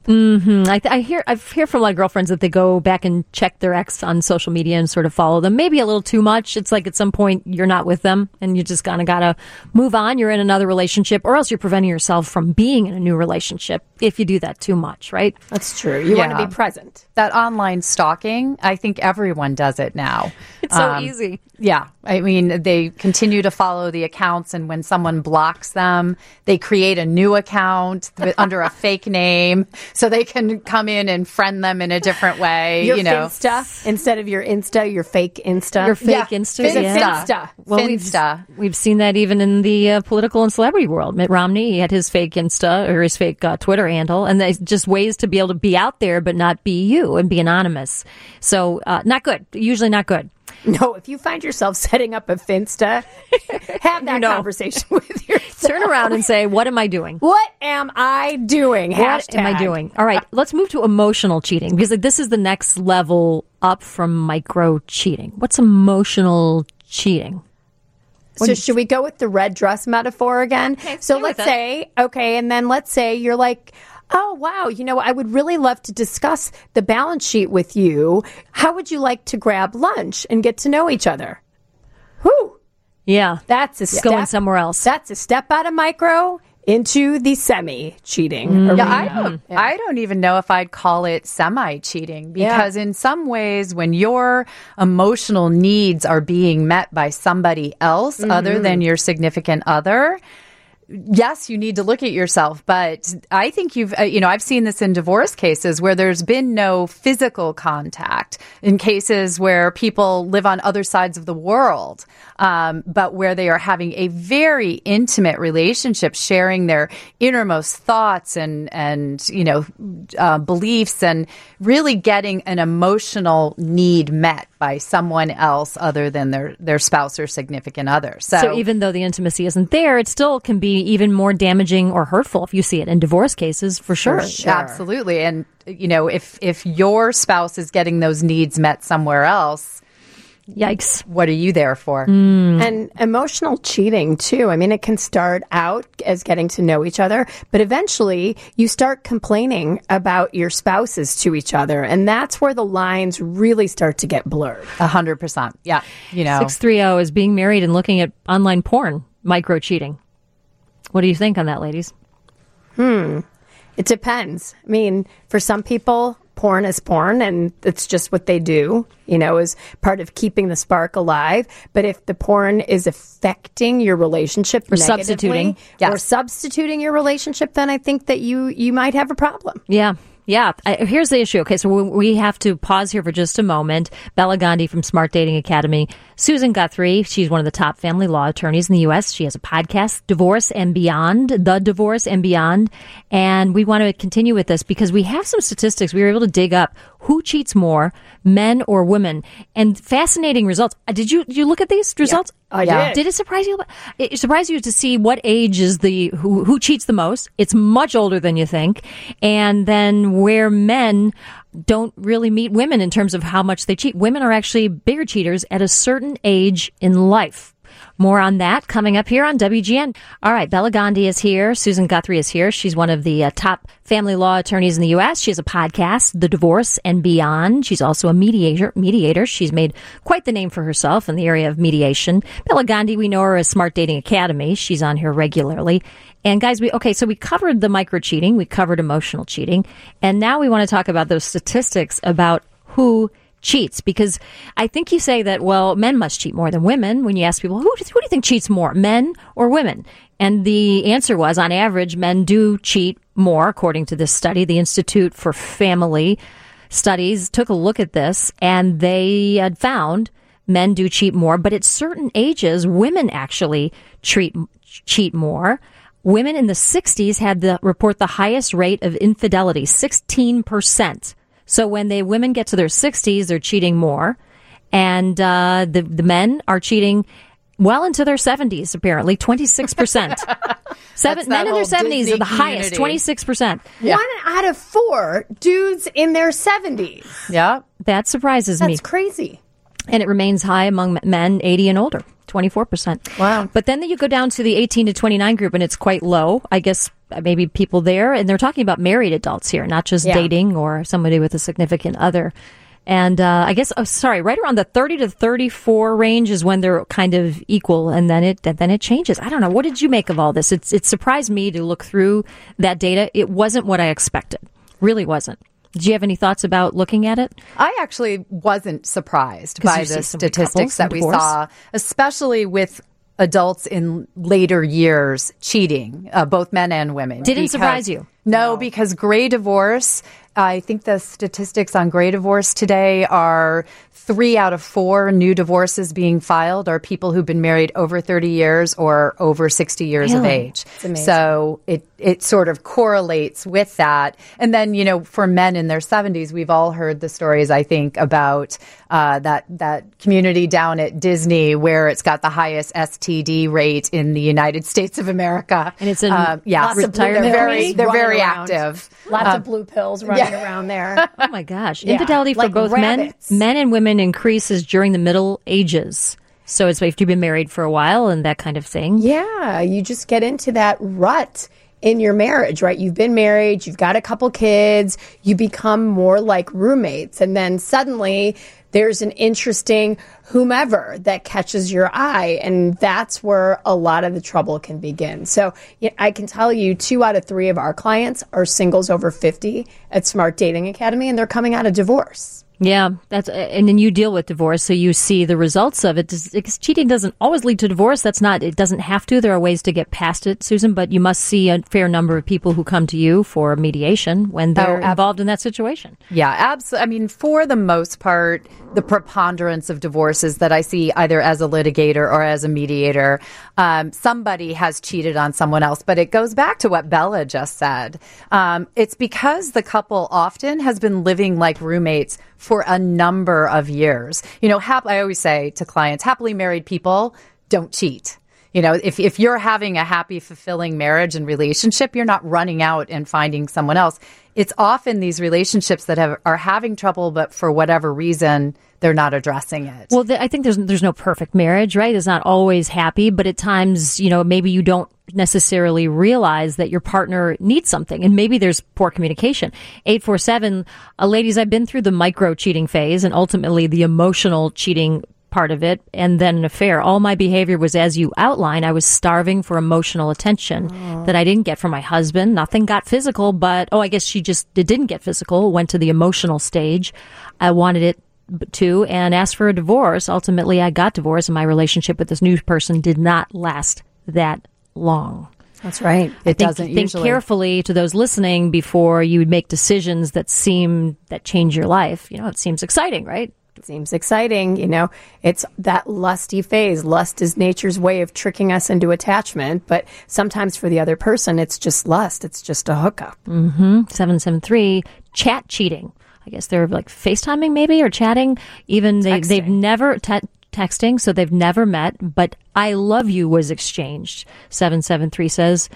I hear from a lot of girlfriends that they go back and check their ex on social media and sort of follow them. Maybe a little too much. It's like at some point you're not with them and you just kind of got to move on. You're in another relationship, or else you're preventing yourself from being in a new relationship if you do that too much, right? That's true. You want to be present. That online stalking, I think everyone does it now. It's so easy. Yeah. I mean, they continue to follow the accounts, and when someone blocks them, they create a new account under a fake name so they can come in and friend them in a different way. Your Finsta, instead of your Insta, your fake Insta. Your fake Insta. Finsta. Well, Finsta. We've seen that even in the political and celebrity world. Mitt Romney, he had his fake Insta or his fake Twitter handle, and there's just ways to be able to be out there but not be you and be anonymous. So not good. Usually not good. No, if you find yourself setting up a Finsta, have that conversation with yourself. Turn around and say, what am I doing? What am I doing? What am I doing? All right, let's move to emotional cheating, because this is the next level up from micro cheating. What's emotional cheating? So should we go with the red dress metaphor again? Okay, so let's say, and then let's say you're like, oh, wow, I would really love to discuss the balance sheet with you. How would you like to grab lunch and get to know each other? Whew. Yeah. That's a step. Going somewhere else. That's a step out of micro into the semi-cheating. I don't even know if I'd call it semi-cheating, because in some ways, when your emotional needs are being met by somebody else other than your significant other, yes, you need to look at yourself, but I think I've seen this in divorce cases where there's been no physical contact, in cases where people live on other sides of the world, but where they are having a very intimate relationship, sharing their innermost thoughts and beliefs, and really getting an emotional need met by someone else other than their spouse or significant other. So even though the intimacy isn't there, it still can be even more damaging or hurtful if you see it in divorce cases, for sure. Absolutely. And, if your spouse is getting those needs met somewhere else, yikes. What are you there for? And emotional cheating, too. I mean, it can start out as getting to know each other, but eventually you start complaining about your spouses to each other. And that's where the lines really start to get blurred. 100%. Yeah. 630 is being married and looking at online porn, micro cheating. What do you think on that, ladies? It depends. I mean, for some people, porn is porn, and it's just what they do, as part of keeping the spark alive. But if the porn is affecting your relationship or substituting your relationship, then I think that you might have a problem. Yeah. Yeah. Here's the issue. Okay, so we have to pause here for just a moment. Bella Gandhi from Smart Dating Academy. Susan Guthrie, she's one of the top family law attorneys in the U.S. She has a podcast, Divorce and Beyond, The Divorce and Beyond. And we want to continue with this because we have some statistics. We were able to dig up who cheats more, men or women, and fascinating results. Did you look at these results? I did. Did it surprise you? It surprised you to see what age is who cheats the most. It's much older than you think. And then where men don't really meet women in terms of how much they cheat. Women are actually bigger cheaters at a certain age in life. More on that coming up here on WGN. All right, Bella Gandhi is here. Susan Guthrie is here. She's one of the top family law attorneys in the U.S. She has a podcast, The Divorce and Beyond. She's also a mediator. She's made quite the name for herself in the area of mediation. Bella Gandhi, we know her as Smart Dating Academy. She's on here regularly. And guys, so we covered the micro cheating. We covered emotional cheating. And now we want to talk about those statistics about who cheats, because I think you say that, well, men must cheat more than women. When you ask people, who do you think cheats more, men or women? And the answer was, on average, men do cheat more, according to this study. The Institute for Family Studies took a look at this, and they had found men do cheat more, but at certain ages, women actually cheat more. Women in the 60s had report the highest rate of infidelity, 16%. So when women get to their 60s, they're cheating more. And the men are cheating well into their 70s, apparently, 26%. Men in their 70s are the highest, 26%. Yeah. 1 out of 4 dudes in their 70s. Yeah. That surprises me. That's crazy. And it remains high among men 80 and older, 24%. Wow. But then you go down to the 18 to 29 group, and it's quite low. I guess maybe people there, and they're talking about married adults here, not just dating or somebody with a significant other. And I guess, right around the 30 to 34 range is when they're kind of equal, and then it changes. I don't know. What did you make of all this? It surprised me to look through that data. It wasn't what I expected. Really wasn't. Did you have any thoughts about looking at it? I actually wasn't surprised by the statistics that we saw, especially with adults in later years cheating, both men and women. Didn't surprise you? No, because gray divorce, I think the statistics on gray divorce today are 3 out of 4 new divorces being filed are people who've been married over 30 years or over 60 years of age. So it sort of correlates with that. And then, for men in their 70s, we've all heard the stories, I think, about that community down at Disney where it's got the highest STD rate in the United States of America. And it's in retirement. They're very active. Lots of blue pills running around there. Oh my gosh. Infidelity for both men and women increases during the middle ages. So it's if you've been married for a while and that kind of thing. Yeah, you just get into that rut in your marriage, right? You've been married, you've got a couple kids, you become more like roommates, and then suddenly there's an interesting whomever that catches your eye, and that's where a lot of the trouble can begin. So I can tell you 2 out of 3 of our clients are singles over 50 at Smart Dating Academy, and they're coming out of divorce. Yeah, and then you deal with divorce, so you see the results of it. Because cheating doesn't always lead to divorce. It doesn't have to. There are ways to get past it, Susan, but you must see a fair number of people who come to you for mediation when they're involved in that situation. Yeah, absolutely. I mean, for the most part, the preponderance of divorces that I see either as a litigator or as a mediator, somebody has cheated on someone else. But it goes back to what Bella just said. It's because the couple often has been living like roommates for a number of years. I always say to clients, happily married people don't cheat. If you're having a happy, fulfilling marriage and relationship, you're not running out and finding someone else. It's often these relationships that are having trouble, but for whatever reason, they're not addressing it. Well, I think there's no perfect marriage, right? It's not always happy, but at times, maybe you don't necessarily realize that your partner needs something, and maybe there's poor communication. 847, ladies, I've been through the micro cheating phase and ultimately the emotional cheating part of it, and then an affair. All my behavior was as you outlined. I was starving for emotional attention that I didn't get from my husband. Nothing got physical, but I guess it didn't get physical, went to the emotional stage. I wanted it to and asked for a divorce. Ultimately, I got divorced, and my relationship with this new person did not last that long. That's right. It doesn't usually. Think carefully to those listening before you make decisions that change your life. It seems exciting, right? It seems exciting. It's that lusty phase. Lust is nature's way of tricking us into attachment, but sometimes for the other person, it's just lust. It's just a hookup. 773, chat cheating. I guess they're like FaceTiming maybe or chatting. Even they've never texting, so they've never met, but I love you was exchanged. 773 says,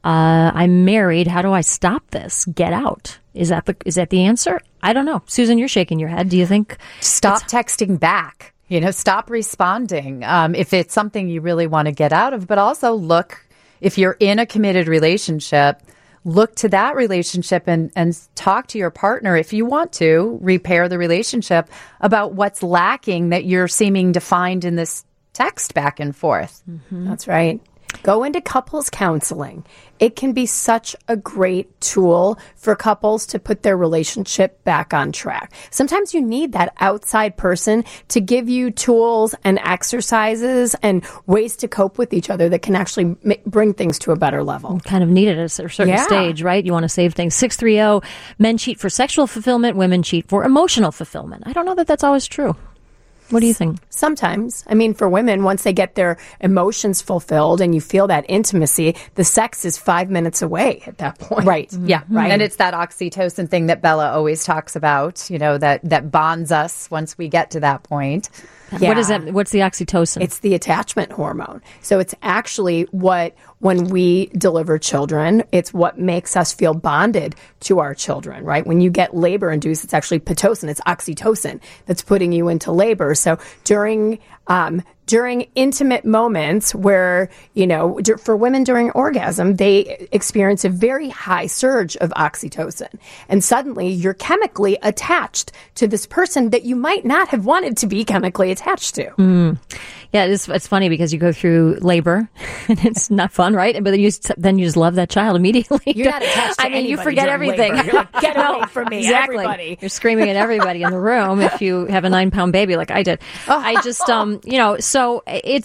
I'm married. How do I stop this? Get out. Is that the answer? I don't know. Susan, you're shaking your head. Do you think? Stop texting back. Stop responding. If it's something you really want to get out of, but also look, if you're in a committed relationship, look to that relationship and talk to your partner if you want to repair the relationship about what's lacking that you're seeming to find in this text back and forth. That's right. Go into couples counseling. It can be such a great tool for couples to put their relationship back on track. Sometimes you need that outside person to give you tools and exercises and ways to cope with each other that can actually bring things to a better level. Kind of need it at a certain stage, right? You want to save things. 630, men cheat for sexual fulfillment, women cheat for emotional fulfillment. I don't know that that's always true. What do you think? Sometimes. I mean, for women, once they get their emotions fulfilled and you feel that intimacy, the sex is 5 minutes away at that point. Right. Yeah. Right. And it's that oxytocin thing that Bella always talks about, that bonds us once we get to that point. Yeah. What is that? What's the oxytocin? It's the attachment hormone. So it's actually when we deliver children, it's what makes us feel bonded to our children, right? When you get labor induced, it's actually Pitocin, it's oxytocin that's putting you into labor. So during During intimate moments where, for women during orgasm, they experience a very high surge of oxytocin. And suddenly you're chemically attached to this person that you might not have wanted to be chemically attached to. Yeah, it's funny because you go through labor and it's not fun, right? But then you just love that child immediately. You're not attached to anybody you forget during everything. labor. You're like, get away from me, exactly. everybody. You're screaming at everybody in the room if you have a 9-pound baby like I did. I just, so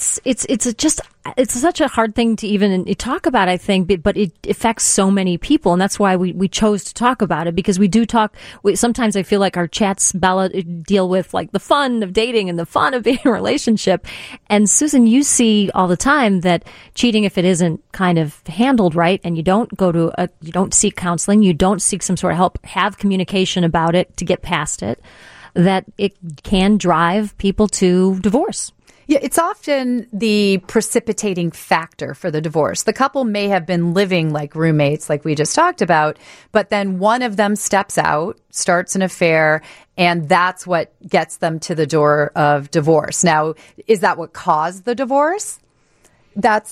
it's such a hard thing to even talk about, I think, but it affects so many people. And that's why we chose to talk about it, because we do talk. Sometimes I feel like our chats, Bella, deal with like the fun of dating and the fun of being in a relationship. And Susan, you see all the time that cheating, if it isn't kind of handled right, and you don't you don't seek counseling, you don't seek some sort of help, have communication about it to get past it, that it can drive people to divorce. Yeah, it's often the precipitating factor for the divorce. The couple may have been living like roommates, like we just talked about, but then one of them steps out, starts an affair, and that's what gets them to the door of divorce. Now, is that what caused the divorce? That's,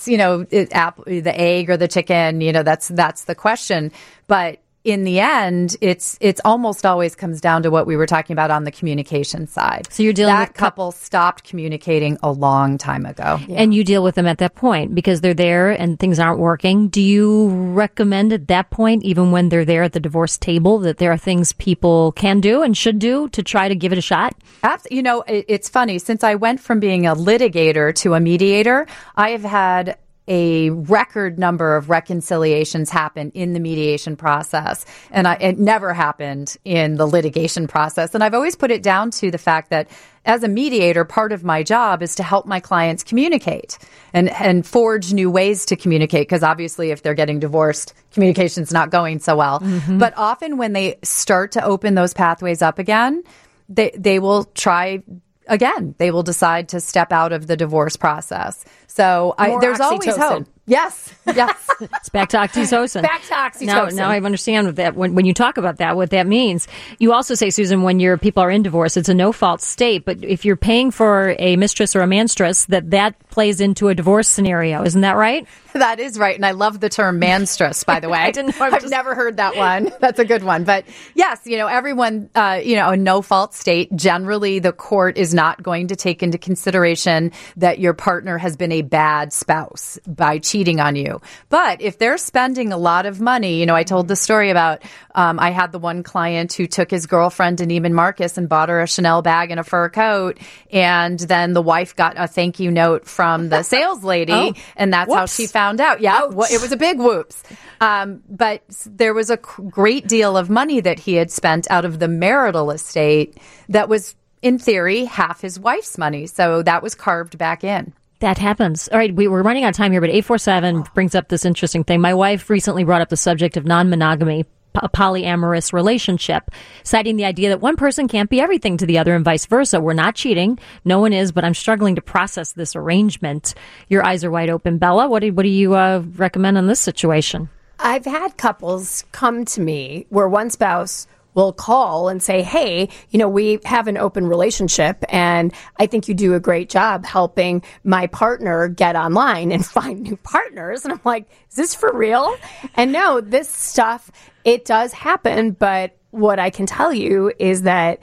the egg or the chicken, that's the question. But in the end, it's almost always comes down to what we were talking about on the communication side. So you're dealing with couple stopped communicating a long time ago. Yeah. And you deal with them at that point because they're there and things aren't working. Do you recommend at that point, even when they're there at the divorce table, that there are things people can do and should do to try to give it a shot? It's funny. Since I went from being a litigator to a mediator, I have had a record number of reconciliations happen in the mediation process. And it never happened in the litigation process. And I've always put it down to the fact that as a mediator, part of my job is to help my clients communicate and forge new ways to communicate. Because obviously, if they're getting divorced, communication's not going so well. Mm-hmm. But often when they start to open those pathways up again, they will try again. They will decide to step out of the divorce process. So there's always hope. Yes. It's back to oxytocin. Now I understand what that when you talk about that, what that means. You also say, Susan, when your people are in divorce, it's a no-fault state. But if you're paying for a mistress or a manstress, that plays into a divorce scenario. Isn't that right? That is right. And I love the term manstress, by the way. I've never heard that one. That's a good one. But yes, everyone, a no-fault state, generally the court is not going to take into consideration that your partner has been a bad spouse by cheating on you. But if they're spending a lot of money, I told the story about I had the one client who took his girlfriend to Neiman Marcus and bought her a Chanel bag and a fur coat. And then the wife got a thank you note from the sales lady. And that's how she found out. Yeah, it was a big whoops. But there was a great deal of money that he had spent out of the marital estate that was, in theory, half his wife's money. So that was carved back in. That happens. All right, we're running out of time here, but 847 brings up this interesting thing. My wife recently brought up the subject of non-monogamy, a polyamorous relationship, citing the idea that one person can't be everything to the other and vice versa. We're not cheating. No one is, but I'm struggling to process this arrangement. Your eyes are wide open. Bella, what do you recommend on this situation? I've had couples come to me where one spouse will call and say, hey, we have an open relationship and I think you do a great job helping my partner get online and find new partners. And I'm like, is this for real? And no, this stuff, it does happen. But what I can tell you is that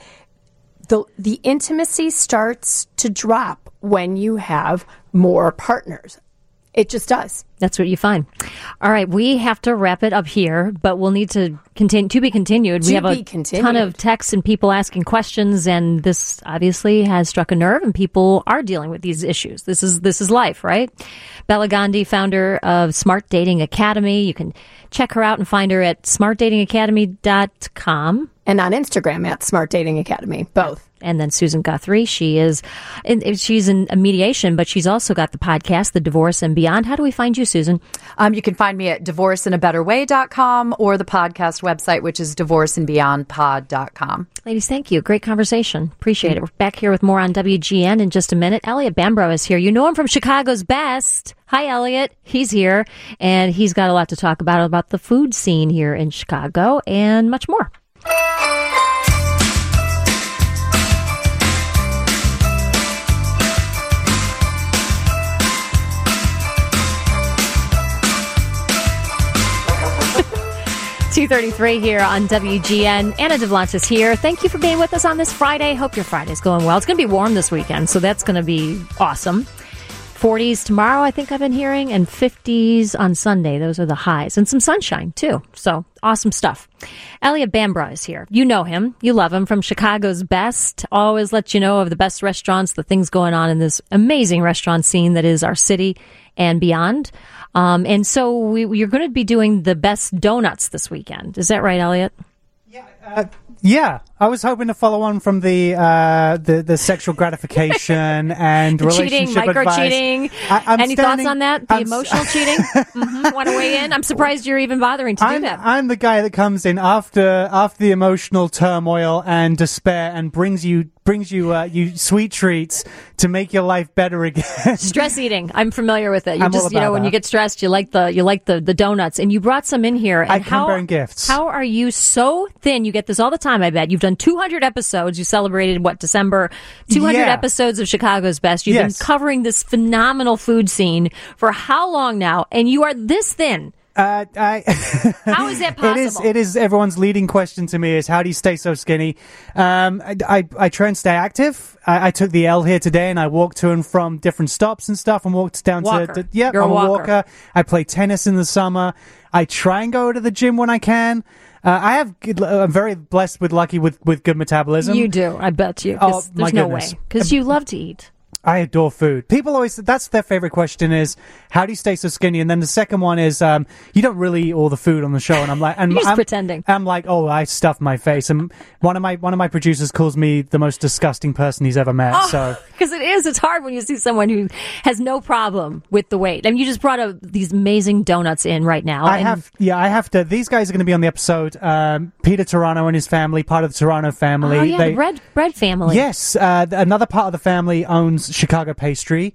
the intimacy starts to drop when you have more partners. It just does. That's what you find. All right, we have to wrap it up here, but we'll need to continue. To be continued. We have a ton of texts and people asking questions, and this obviously has struck a nerve, and people are dealing with these issues. This is life, right? Bella Gandhi, founder of Smart Dating Academy. You can check her out and find her at smartdatingacademy.com. And on Instagram at Smart Dating Academy, both. And then Susan Guthrie, she's in a mediation, but she's also got the podcast, The Divorce and Beyond. How do we find you, Susan? You can find me at divorceinaBetterWay.com or the podcast website, which is divorceandbeyondpod.com. Ladies, thank you. Great conversation. Appreciate it. We're back here with more on WGN in just a minute. Elliot Bambro is here. You know him from Chicago's Best. Hi, Elliot. He's here, and he's got a lot to talk about the food scene here in Chicago and much more. 2:33 here on WGN. Anna Devlantis here. Thank you for being with us on this Friday. Hope your Friday's going well. It's going to be warm this weekend, so that's going to be awesome. 40s tomorrow, I think I've been hearing, and 50s on Sunday. Those are the highs. And some sunshine, too. So, awesome stuff. Elliot Bambra is here. You know him. You love him from Chicago's Best. Always let you know of the best restaurants, the things going on in this amazing restaurant scene that is our city and beyond. And so you're going to be doing the best donuts this weekend. Is that right, Elliot? Yeah, I was hoping to follow on from the sexual gratification and relationship cheating, micro advice. cheating. Any thoughts on that? The emotional cheating? Want to weigh in? I'm surprised you're even bothering to do that. I'm the guy that comes in after the emotional turmoil and despair and brings you sweet treats to make your life better again. Stress eating. I'm familiar with it. You I'm just all about when that. you get stressed, you like the donuts, and you brought some in here. And I come bearing gifts. How are you so thin? You get this all the time, I bet. You've done 200 episodes. You celebrated, December? 200 Yeah. episodes of Chicago's Best. You've Yes. been covering this phenomenal food scene for how long now? And you are this thin. How is that possible? It is everyone's leading question to me is how do you stay so skinny? I try and stay active. I took the L here today and I walked to and from different stops and stuff and walked down Walker. to yeah, You're a I'm a walker. walker. I play tennis in the summer. I try and go to the gym when I can. I'm very blessed lucky with good metabolism. You do, I bet you. 'Cause Oh, my there's no goodness. way. Because you love to eat. I adore food. People always, that's their favorite question is, how do you stay so skinny? And then the second one is, you don't really eat all the food on the show. And I'm like, and You're just I'm pretending. I'm like, oh, I stuffed my face. And one of my producers calls me the most disgusting person he's ever met. So Because it's hard when you see someone who has no problem with the weight. I mean, you just brought these amazing donuts in right now. I have to, these guys are going to be on the episode. Peter Toronto and his family, part of the Toronto family. Oh, yeah, the bread family. Yes, another part of the family owns Chicago Pastry.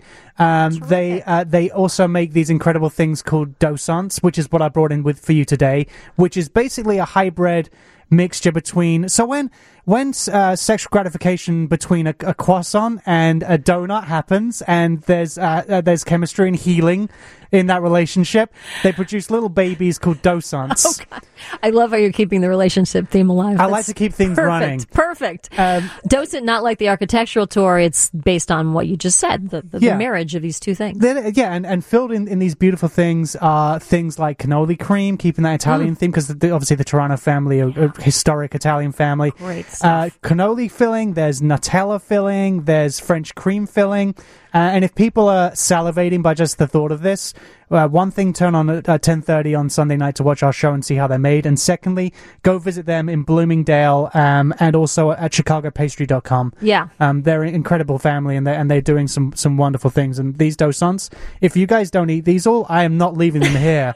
They also make these incredible things called dosants, which is what I brought in for you today, which is basically a hybrid mixture between. So when sexual gratification between a croissant and a donut happens, and there's chemistry and healing in that relationship, they produce little babies called dosants. Oh, God. I love how you're keeping the relationship theme alive. I like to keep things running. Perfect. Docent, not like the architectural tour. It's based on what you just said, the marriage of these two things. And filled in these beautiful things are things like cannoli cream, keeping that Italian theme, because obviously the Toronto family are a historic Italian family. Great stuff. Cannoli filling, there's Nutella filling, there's French cream filling. And if people are salivating by just the thought of this, one thing, turn on at 10:30 on Sunday night to watch our show and see how they're made. And secondly, go visit them in Bloomingdale and also at chicagopastry.com. Yeah. They're an incredible family and they're doing some wonderful things. And these dosants, if you guys don't eat these all, I am not leaving them here.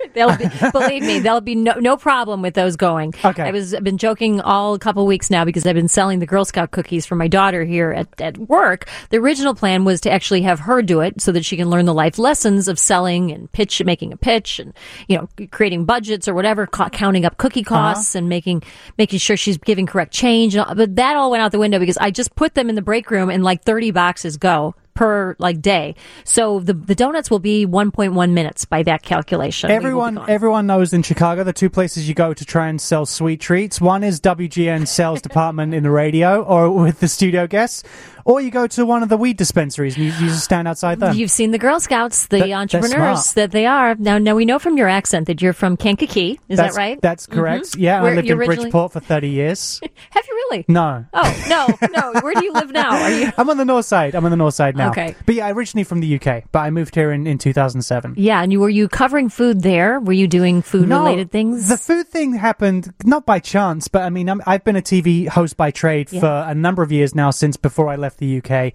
Believe me, there'll be no problem with those going. Okay. I've been joking all a couple weeks now because I've been selling the Girl Scout cookies for my daughter here at work. The original plan was to actually have her do it so that she can learn the life lessons of selling and making a pitch and, creating budgets or whatever, counting up cookie costs and making sure she's giving correct change. But that all went out the window because I just put them in the break room and 30 boxes go per day. So the donuts will be 1.1 minutes by that calculation. Everyone knows in Chicago the two places you go to try and sell sweet treats. One is WGN sales department in the radio or with the studio guests, or you go to one of the weed dispensaries and you just stand outside there. You've seen the Girl Scouts, the entrepreneurs smart. that they are. Now we know from your accent that you're from Kankakee. Is that right? That's correct. Mm-hmm. Yeah, Where I lived you in originally- Bridgeport for 30 years. Have you really? No. Oh, no. Where do you live now? Are you? I'm on the north side. now. Okay. But yeah, originally from the UK, but I moved here in 2007. Yeah, and were you covering food there? Were you doing food-related things? The food thing happened not by chance, but I mean, I've been a TV host by trade for a number of years now, since before I left the UK.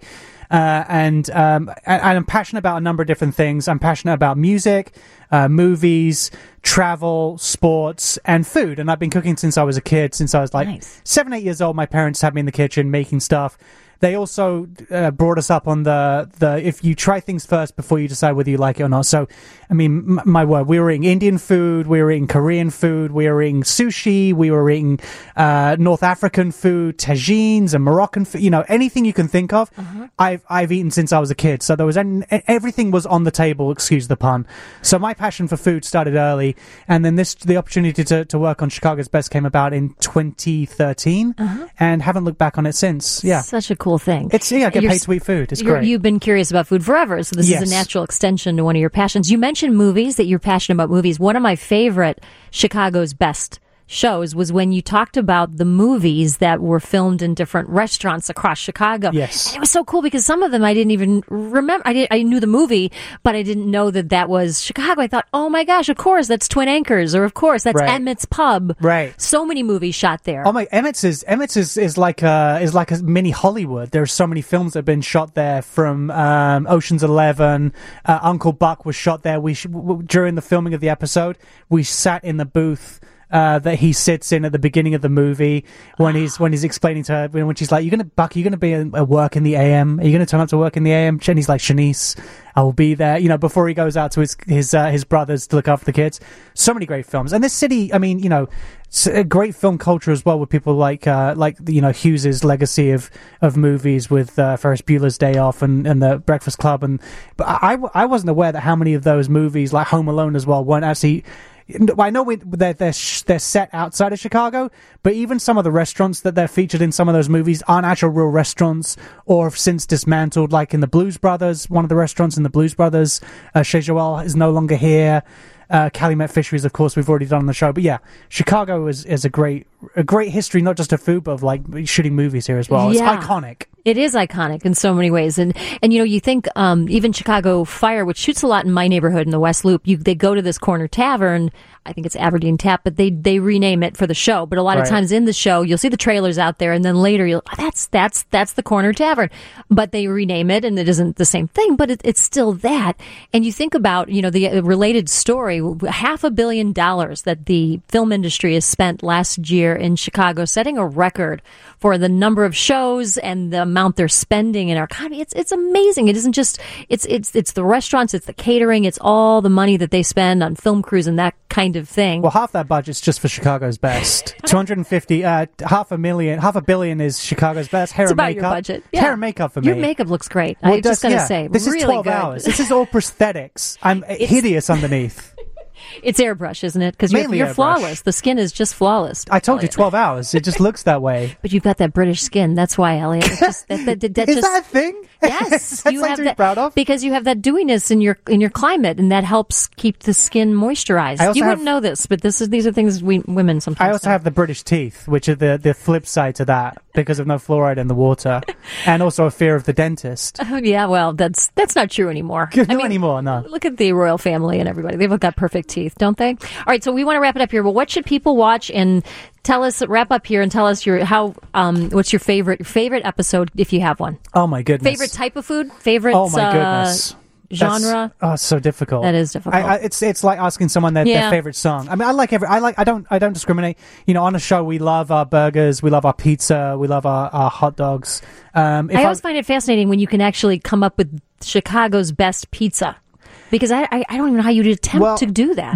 And I'm passionate about a number of different things. I'm passionate about music, movies, travel, sports, and food. And I've been cooking since I was a kid, since I was 7, 8 years old. My parents had me in the kitchen making stuff. they also brought us up on the if you try things first before you decide whether you like it or not. So, I mean, my word, we were eating Indian food, we were eating Korean food, we were eating sushi, we were eating North African food, tagines and Moroccan food. You know, anything you can think of, I've eaten since I was a kid. So there was everything was on the table. Excuse the pun. So my passion for food started early, and then the opportunity to work on Chicago's Best came about in 2013, and haven't looked back on it since. Yeah, such a cool thing. I get paid to eat food. It's great. You've been curious about food forever, so this is a natural extension to one of your passions. You mentioned movies, that you're passionate about movies. One of my favorite Chicago's Best shows was when you talked about the movies that were filmed in different restaurants across Chicago. Yes. And it was so cool because some of them I didn't even remember. I knew the movie, but I didn't know that was Chicago. I thought, oh my gosh, of course, that's Twin Anchors, or of course, that's Emmett's Pub. Right. So many movies shot there. Oh my, Emmett's is like a mini Hollywood. There are so many films that have been shot there, from Ocean's 11. Uncle Buck was shot there. During the filming of the episode, we sat in the booth that he sits in at the beginning of the movie when he's explaining to her, when she's like, you're gonna be at work in the AM? Are you gonna turn up to work in the AM? And he's like, Shanice, I will be there. You know, before he goes out to his brothers to look after the kids. So many great films, and this city. I mean, you know, it's a great film culture as well, with people like you know, Hughes's legacy of movies with Ferris Bueller's Day Off and the Breakfast Club, but I wasn't aware that how many of those movies, like Home Alone as well, weren't actually. I know they're set outside of Chicago, but even some of the restaurants that they're featured in some of those movies aren't actual real restaurants, or have since dismantled. Like in the Blues Brothers, one of the restaurants in the Blues Brothers, Chez Joel, is no longer here. Calumet Fisheries, of course, we've already done on the show. But yeah, Chicago is a great history, not just of food, but of like shooting movies here as well. It's iconic. It is iconic in so many ways. And you know, you think even Chicago Fire, which shoots a lot in my neighborhood in the West Loop, they go to this corner tavern. I think it's Aberdeen Tap, but they rename it for the show. But a lot of times in the show, you'll see the trailers out there, and then later that's the corner tavern. But they rename it, and it isn't the same thing, but it's still that. And you think about, you know, the related story, $500 million that the film industry has spent last year in Chicago, setting a record for the number of shows and the amount they're spending in our economy. It's amazing. It isn't just it's the restaurants, it's the catering, it's all the money that they spend on film crews and that kind of thing. Well, half that budget's just for Chicago's Best. 250, $500 million is Chicago's Best. Hair it's and about makeup. Your budget. Yeah. Hair and makeup for me. Your makeup looks great. Well, I just gotta say, this really is 12 good. hours. This is all prosthetics. I'm hideous underneath. It's airbrush, isn't it? Because you're flawless. The skin is just flawless. I told you 12 hours. It just looks that way. But you've got that British skin. That's why, Elliot. Is that a thing? Yes, you have that, proud of? Because you have that dewiness in your climate, and that helps keep the skin moisturized. You wouldn't know this, but these are things women sometimes. I also have the British teeth, which are the flip side to that, because of no fluoride in the water, and also a fear of the dentist. Yeah, well, that's not true anymore. Anymore. No. Look at the royal family and everybody; they've got perfect teeth, don't they? All right, so we want to wrap it up here. Well, what should people watch? And wrap up here and tell us what's your favorite episode, if you have one. Oh my goodness! Favorite type of food? Favorite? Oh my goodness! Genre? It's so difficult. That is difficult. It's like asking someone their favorite song. I mean, I don't discriminate. You know, on a show we love our burgers, we love our pizza, we love our hot dogs. I always find it fascinating when you can actually come up with Chicago's best pizza. Because I don't even know how you'd attempt to do that.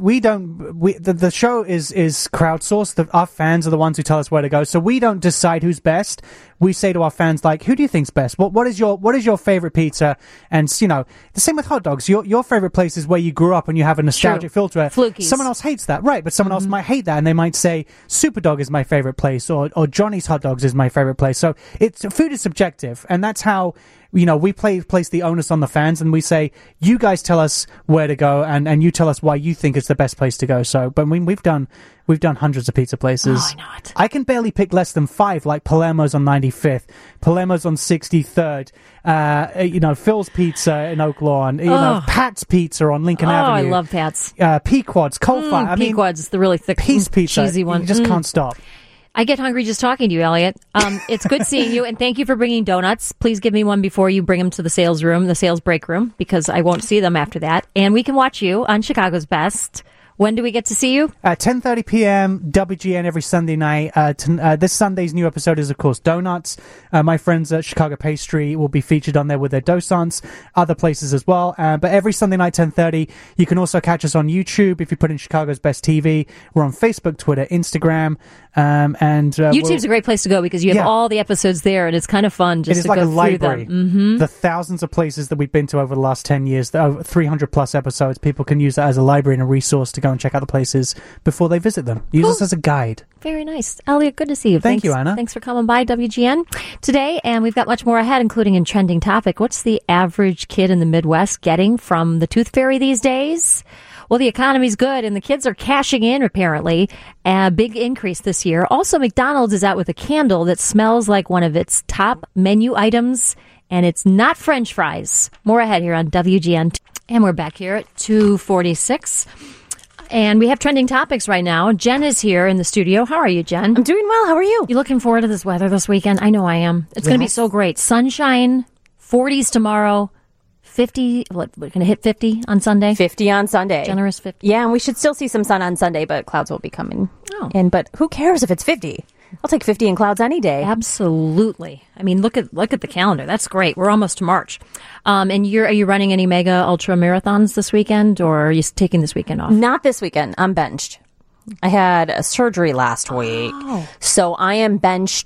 The show is crowdsourced. Our fans are the ones who tell us where to go. So we don't decide who's best. We say to our fans, like, who do you think's best? What is your favorite pizza? And, you know, the same with hot dogs. Your favorite place is where you grew up and you have a nostalgic feel to it. Flukies. Someone else hates that. Right. But someone else might hate that. And they might say Superdog is my favorite place, or Johnny's Hot Dogs is my favorite place. So food is subjective. And that's how, you know, we place the onus on the fans, and we say, you guys tell us where to go, and you tell us why you think it's the best place to go. So, but we've done hundreds of pizza places. Oh, I know it. I can barely pick less than 5, like Palermo's on 95th, Palermo's on 63rd, you know, Phil's Pizza in Oak Lawn, you know, Pat's Pizza on Lincoln Avenue. Oh, I love Pat's. Pequod's, Coal-Fire. Pequod's, the really thick, Peace Pizza, cheesy one. You just can't stop. I get hungry just talking to you, Elliot. It's good seeing you, and thank you for bringing donuts. Please give me one before you bring them to the sales break room, because I won't see them after that. And we can watch you on Chicago's Best When do we get to see you? 10:30 p.m. WGN every Sunday night. This Sunday's new episode is, of course, Donuts. My friends at Chicago Pastry will be featured on there with their Dosants. Other places as well. But every Sunday night, 10:30. You can also catch us on YouTube if you put in Chicago's Best TV. We're on Facebook, Twitter, Instagram. YouTube's a great place to go because you have all the episodes there, and it's kind of fun just it is to like go a library. through them. Mm-hmm. The thousands of places that we've been to over the last 10 years, over 300 plus episodes, people can use that as a library and a resource to go and check out the places before they visit them. Use us as a guide. Very nice. Elliot, good to see you. Thank you, Anna. Thanks for coming by WGN today, and we've got much more ahead, including in Trending Topic. What's the average kid in the Midwest getting from the Tooth Fairy these days? Well, the economy's good, and the kids are cashing in, apparently. A big increase this year. Also, McDonald's is out with a candle that smells like one of its top menu items, and it's not French fries. More ahead here on WGN. And we're back here at 2:46. And we have Trending Topics right now. Jen is here in the studio. How are you, Jen? I'm doing well. How are you? You looking forward to this weather this weekend? I know I am. It's going to be so great. Sunshine, 40s tomorrow. 50, we're going to hit 50 on Sunday? 50 on Sunday. Generous 50. Yeah, and we should still see some sun on Sunday, but clouds will be coming in. But who cares if it's 50? I'll take 50 in clouds any day. Absolutely. I mean, look at the calendar. That's great. We're almost to March. And are you running any mega ultra marathons this weekend, or are you taking this weekend off? Not this weekend. I'm benched. I had a surgery last week, so I am benched.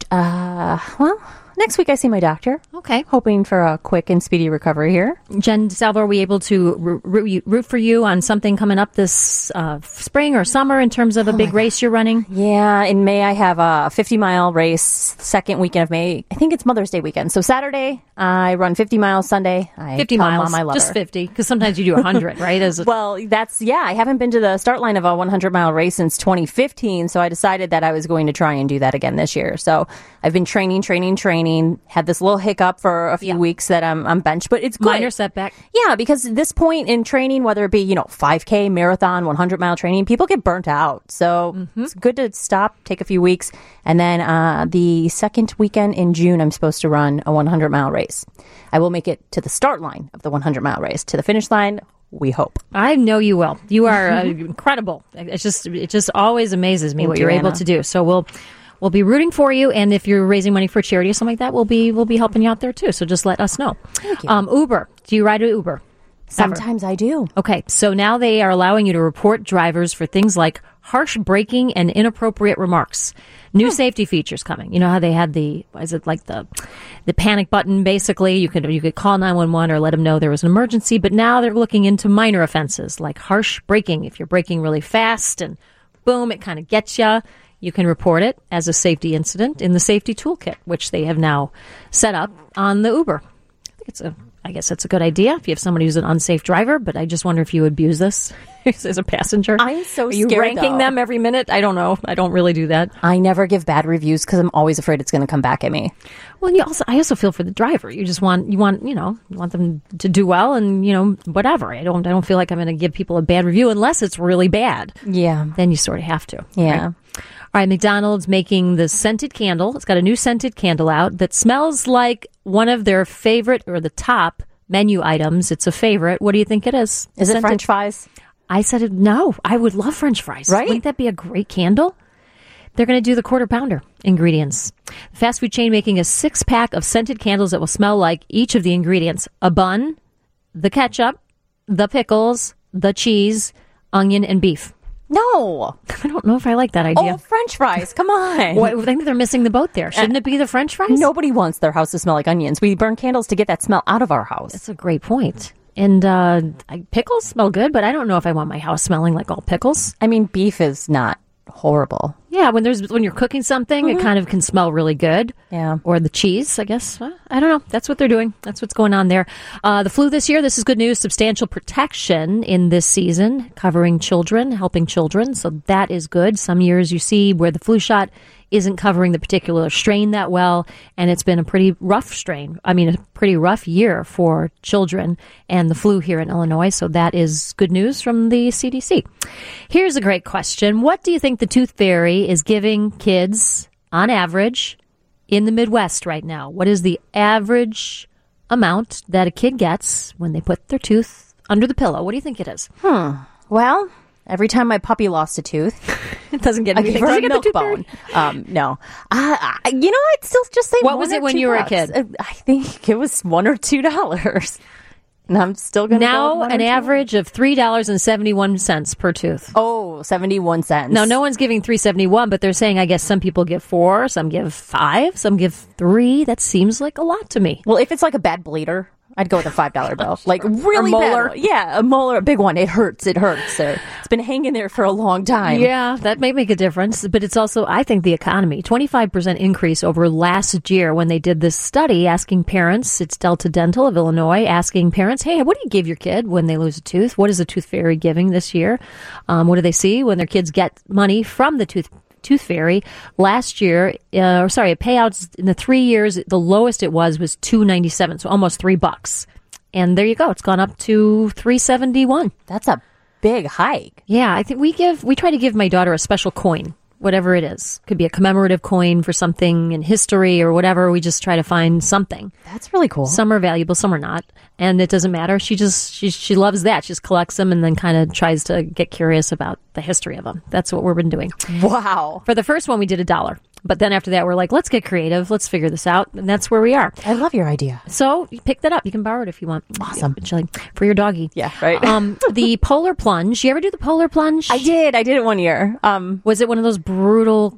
Next week I see my doctor. Okay. Hoping for a quick and speedy recovery here. Jen DeSalvo, are we able to root for you on something coming up this spring or summer in terms of a big race you're running? Yeah, in May I have a 50-mile race, second weekend of May. I think it's Mother's Day weekend. So Saturday I run 50 miles. Sunday I 50 come miles, on my lover. just 50, because sometimes you do 100, right? Well, I haven't been to the start line of a 100-mile race since 2015, so I decided that I was going to try and do that again this year. So I've been training, had this little hiccup for a few weeks that I'm benched, but it's good. Minor setback. Yeah, because at this point in training, whether it be, 5K, marathon, 100-mile training, people get burnt out. So it's good to stop, take a few weeks. And then the second weekend in June, I'm supposed to run a 100-mile race. I will make it to the start line of the 100-mile race. To the finish line, we hope. I know you will. You are incredible. It just always amazes me what you're able to do. So we'll be rooting for you, and if you're raising money for charity or something like that, we'll be helping you out there too. So just let us know. Thank you. Uber. Do you ride Uber? Sometimes I do. Okay, so now they are allowing you to report drivers for things like harsh braking and inappropriate remarks. New safety features coming. You know how they had the panic button, basically? You could call 911 or let them know there was an emergency, but now they're looking into minor offenses like harsh braking. If you're braking really fast and boom, it kind of gets you. You can report it as a safety incident in the safety toolkit, which they have now set up on the Uber. I guess it's a good idea if you have somebody who's an unsafe driver, but I just wonder if you abuse this as a passenger. I'm so Are you scared, ranking them every minute? I don't know. I don't really do that. I never give bad reviews because I'm always afraid it's going to come back at me. Well, I also feel for the driver. You just want them to do well, and whatever. I don't feel like I'm going to give people a bad review unless it's really bad. Yeah. Then you sort of have to. Yeah. Right? All right, McDonald's making the scented candle. It's got a new scented candle out that smells like one of their favorite or the top menu items. It's a favorite. What do you think it is? Is it French fries? I said no. I would love French fries. Right? Wouldn't that be a great candle? They're going to do the Quarter Pounder ingredients. The fast food chain making a 6-pack of scented candles that will smell like each of the ingredients: a bun, the ketchup, the pickles, the cheese, onion, and beef. No. I don't know if I like that idea. Oh, French fries. Come on. Well, I think they're missing the boat there. Shouldn't it be the French fries? Nobody wants their house to smell like onions. We burn candles to get that smell out of our house. That's a great point. And pickles smell good, but I don't know if I want my house smelling like all pickles. I mean, beef is not horrible. Yeah, when you're cooking something, it kind of can smell really good. Yeah. Or the cheese, I guess. I don't know. That's what they're doing. That's what's going on there. The flu this year, this is good news. Substantial protection in this season, covering children, helping children. So that is good. Some years you see where the flu shot isn't covering the particular strain that well, and it's been a pretty rough a pretty rough year for children and the flu here in Illinois, so that is good news from the CDC. Here's a great question. What do you think the Tooth Fairy is giving kids, on average, in the Midwest right now? What is the average amount that a kid gets when they put their tooth under the pillow? What do you think it is? Well, Every time my puppy lost a tooth, it doesn't get me for a milk bone. No. I'd still just say what was it when you were a kid? I think it was $1 or $2. And I'm still going to now an average of $3.71 per tooth. Oh, 71 cents. Now, no one's giving $3.71, but they're saying, I guess some people give $4, some give $5, some give $3. That seems like a lot to me. Well, if it's like a bad bleeder, I'd go with a $5 bill. Like really molar. bad. Yeah, a molar, a big one. It hurts. It's been hanging there for a long time. Yeah, that may make a difference. But it's also, I think, the economy. 25% increase over last year when they did this study asking parents, it's Delta Dental of Illinois, asking parents, hey, what do you give your kid when they lose a tooth? What is the Tooth Fairy giving this year? What do they see when their kids get money from the Tooth Fairy? Last year, payouts in the 3 years, the lowest it was $2.97, so almost $3. And there you go. It's gone up to $3.71. That's a big hike. Yeah, I think we try to give my daughter a special coin, whatever it is. Could be a commemorative coin for something in history or whatever. We just try to find something. That's really cool. Some are valuable, some are not. And it doesn't matter. She loves that. She just collects them and then kind of tries to get curious about the history of them. That's what we've been doing. Wow. For the first one, we did $1. But then after that, we're like, let's get creative. Let's figure this out. And that's where we are. I love your idea. So you pick that up. You can borrow it if you want. Awesome. For your doggy. Yeah, right. The polar plunge. You ever do the polar plunge? I did it one year. Was it one of those brutal,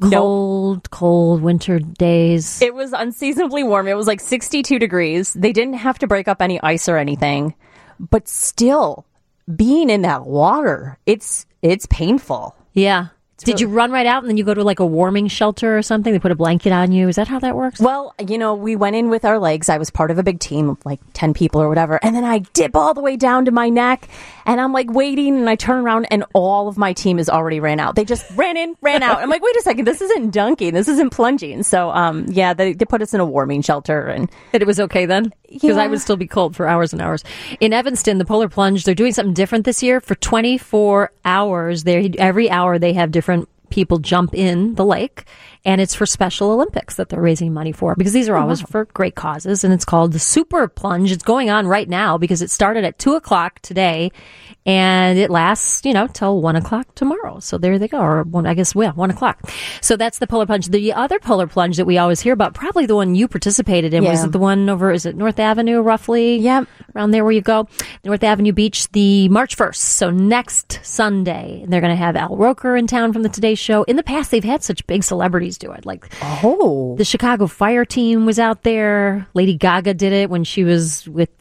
cold winter days? It was unseasonably warm. It was like 62 degrees. They didn't have to break up any ice or anything. But still, being in that water, it's painful. Yeah. Did you run right out and then you go to like a warming shelter or something? They put a blanket on you. Is that how that works? Well, we went in with our legs. I was part of a big team of like 10 people or whatever. And then I dip all the way down to my neck and I'm like waiting and I turn around and all of my team has already ran out. They just ran in, ran out. I'm like, wait a second. This isn't dunking. This isn't plunging. So, they put us in a warming shelter. And it was okay then? Because I would still be cold for hours and hours. In Evanston, the polar plunge, they're doing something different this year. For 24 hours, every hour they have different people jump in the lake, and it's for Special Olympics that they're raising money for, because these are always for great causes, and it's called the Super Plunge. It's going on right now because it started at 2:00 today, and it lasts, till 1:00 tomorrow. So there they go, or 1:00. So that's the polar plunge. The other polar plunge that we always hear about, probably the one you participated in, was it the one over, is it North Avenue roughly? Yeah. Around there where you go. North Avenue Beach, the March 1st. So next Sunday, they're going to have Al Roker in town from the Today Show. In the past, they've had such big celebrities do it. Like, the Chicago Fire Team was out there. Lady Gaga did it when she was with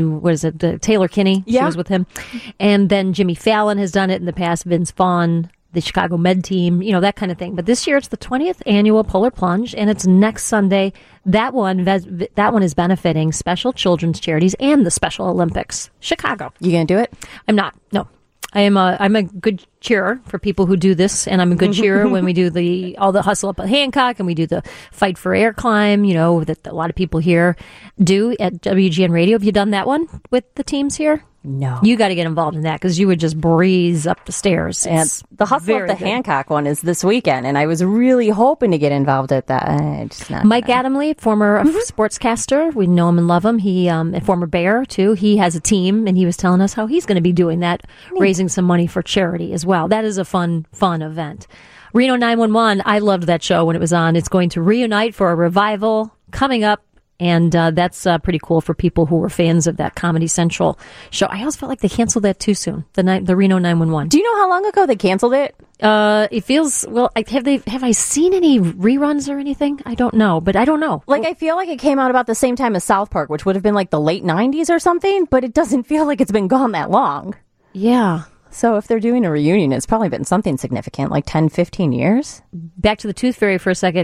the Taylor Kinney. Yeah. She was with him. And then Jimmy Fallon has done it in the past. Vince Vaughn, the Chicago Med Team, that kind of thing. But this year it's the 20th annual Polar Plunge, and it's next Sunday. That one is benefiting special children's charities and the Special Olympics. Chicago. You gonna do it? I'm not. No. I'm a good cheerer for people who do this, and I'm a good cheerer when we do all the hustle up at Hancock, and we do the fight for air climb, that a lot of people here do at WGN Radio. Have you done that one with the teams here? No. You got to get involved in that because you would just breeze up the stairs. And the hustle up the Hancock one is this weekend, and I was really hoping to get involved at that. Mike Adamley, former sportscaster, we know him and love him. He, a former Bear too. He has a team, and he was telling us how he's going to be doing that, raising some money for charity as well. That is a fun event. Reno 911. I loved that show when it was on. It's going to reunite for a revival coming up. And that's pretty cool for people who were fans of that Comedy Central show. I always felt like they canceled that too soon, the Reno 911. Do you know how long ago they canceled it? It feels, have I seen any reruns or anything? I don't know, but I don't know. I feel like it came out about the same time as South Park, which would have been like the late 90s or something, but it doesn't feel like it's been gone that long. Yeah. So if they're doing a reunion, it's probably been something significant, like 10, 15 years. Back to the Tooth Fairy for a second,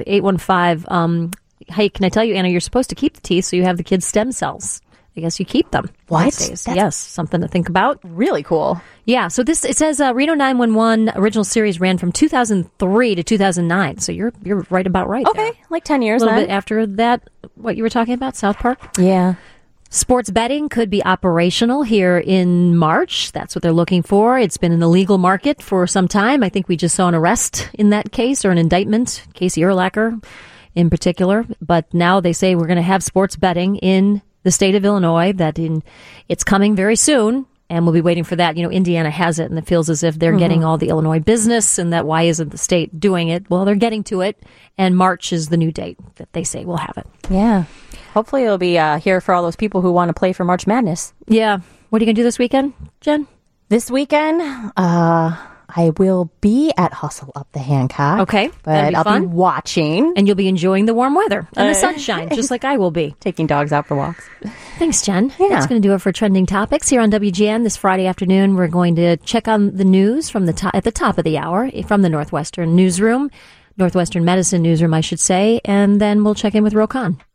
815, hey, can I tell you, Anna, you're supposed to keep the teeth so you have the kids' stem cells. I guess you keep them. What? Yes, something to think about. Really cool. Yeah, so it says Reno 911 original series ran from 2003 to 2009. So you're right about right. Okay, there. like 10 years A little then. bit after that, what you were talking about, South Park? Yeah. Sports betting could be operational here in March. That's what they're looking for. It's been in the legal market for some time. I think we just saw an arrest in that case, or an indictment, Casey Urlacher in particular. But now they say we're going to have sports betting in the state of Illinois, it's coming very soon. And we'll be waiting for that. Indiana has it, and it feels as if they're getting all the Illinois business, and that why isn't the state doing it? Well, they're getting to it, and March is the new date that they say we'll have it. Yeah. Hopefully it'll be here for all those people who want to play for March Madness. Yeah. What are you going to do this weekend, Jen? This weekend, I will be at Hustle Up the Hancock. Okay. But I'll be watching. And you'll be enjoying the warm weather and the sunshine, just like I will be. Taking dogs out for walks. Thanks, Jen. Yeah. That's going to do it for Trending Topics here on WGN this Friday afternoon. We're going to check on the news from at the top of the hour from the Northwestern Medicine Newsroom, I should say, and then we'll check in with Ro Khan.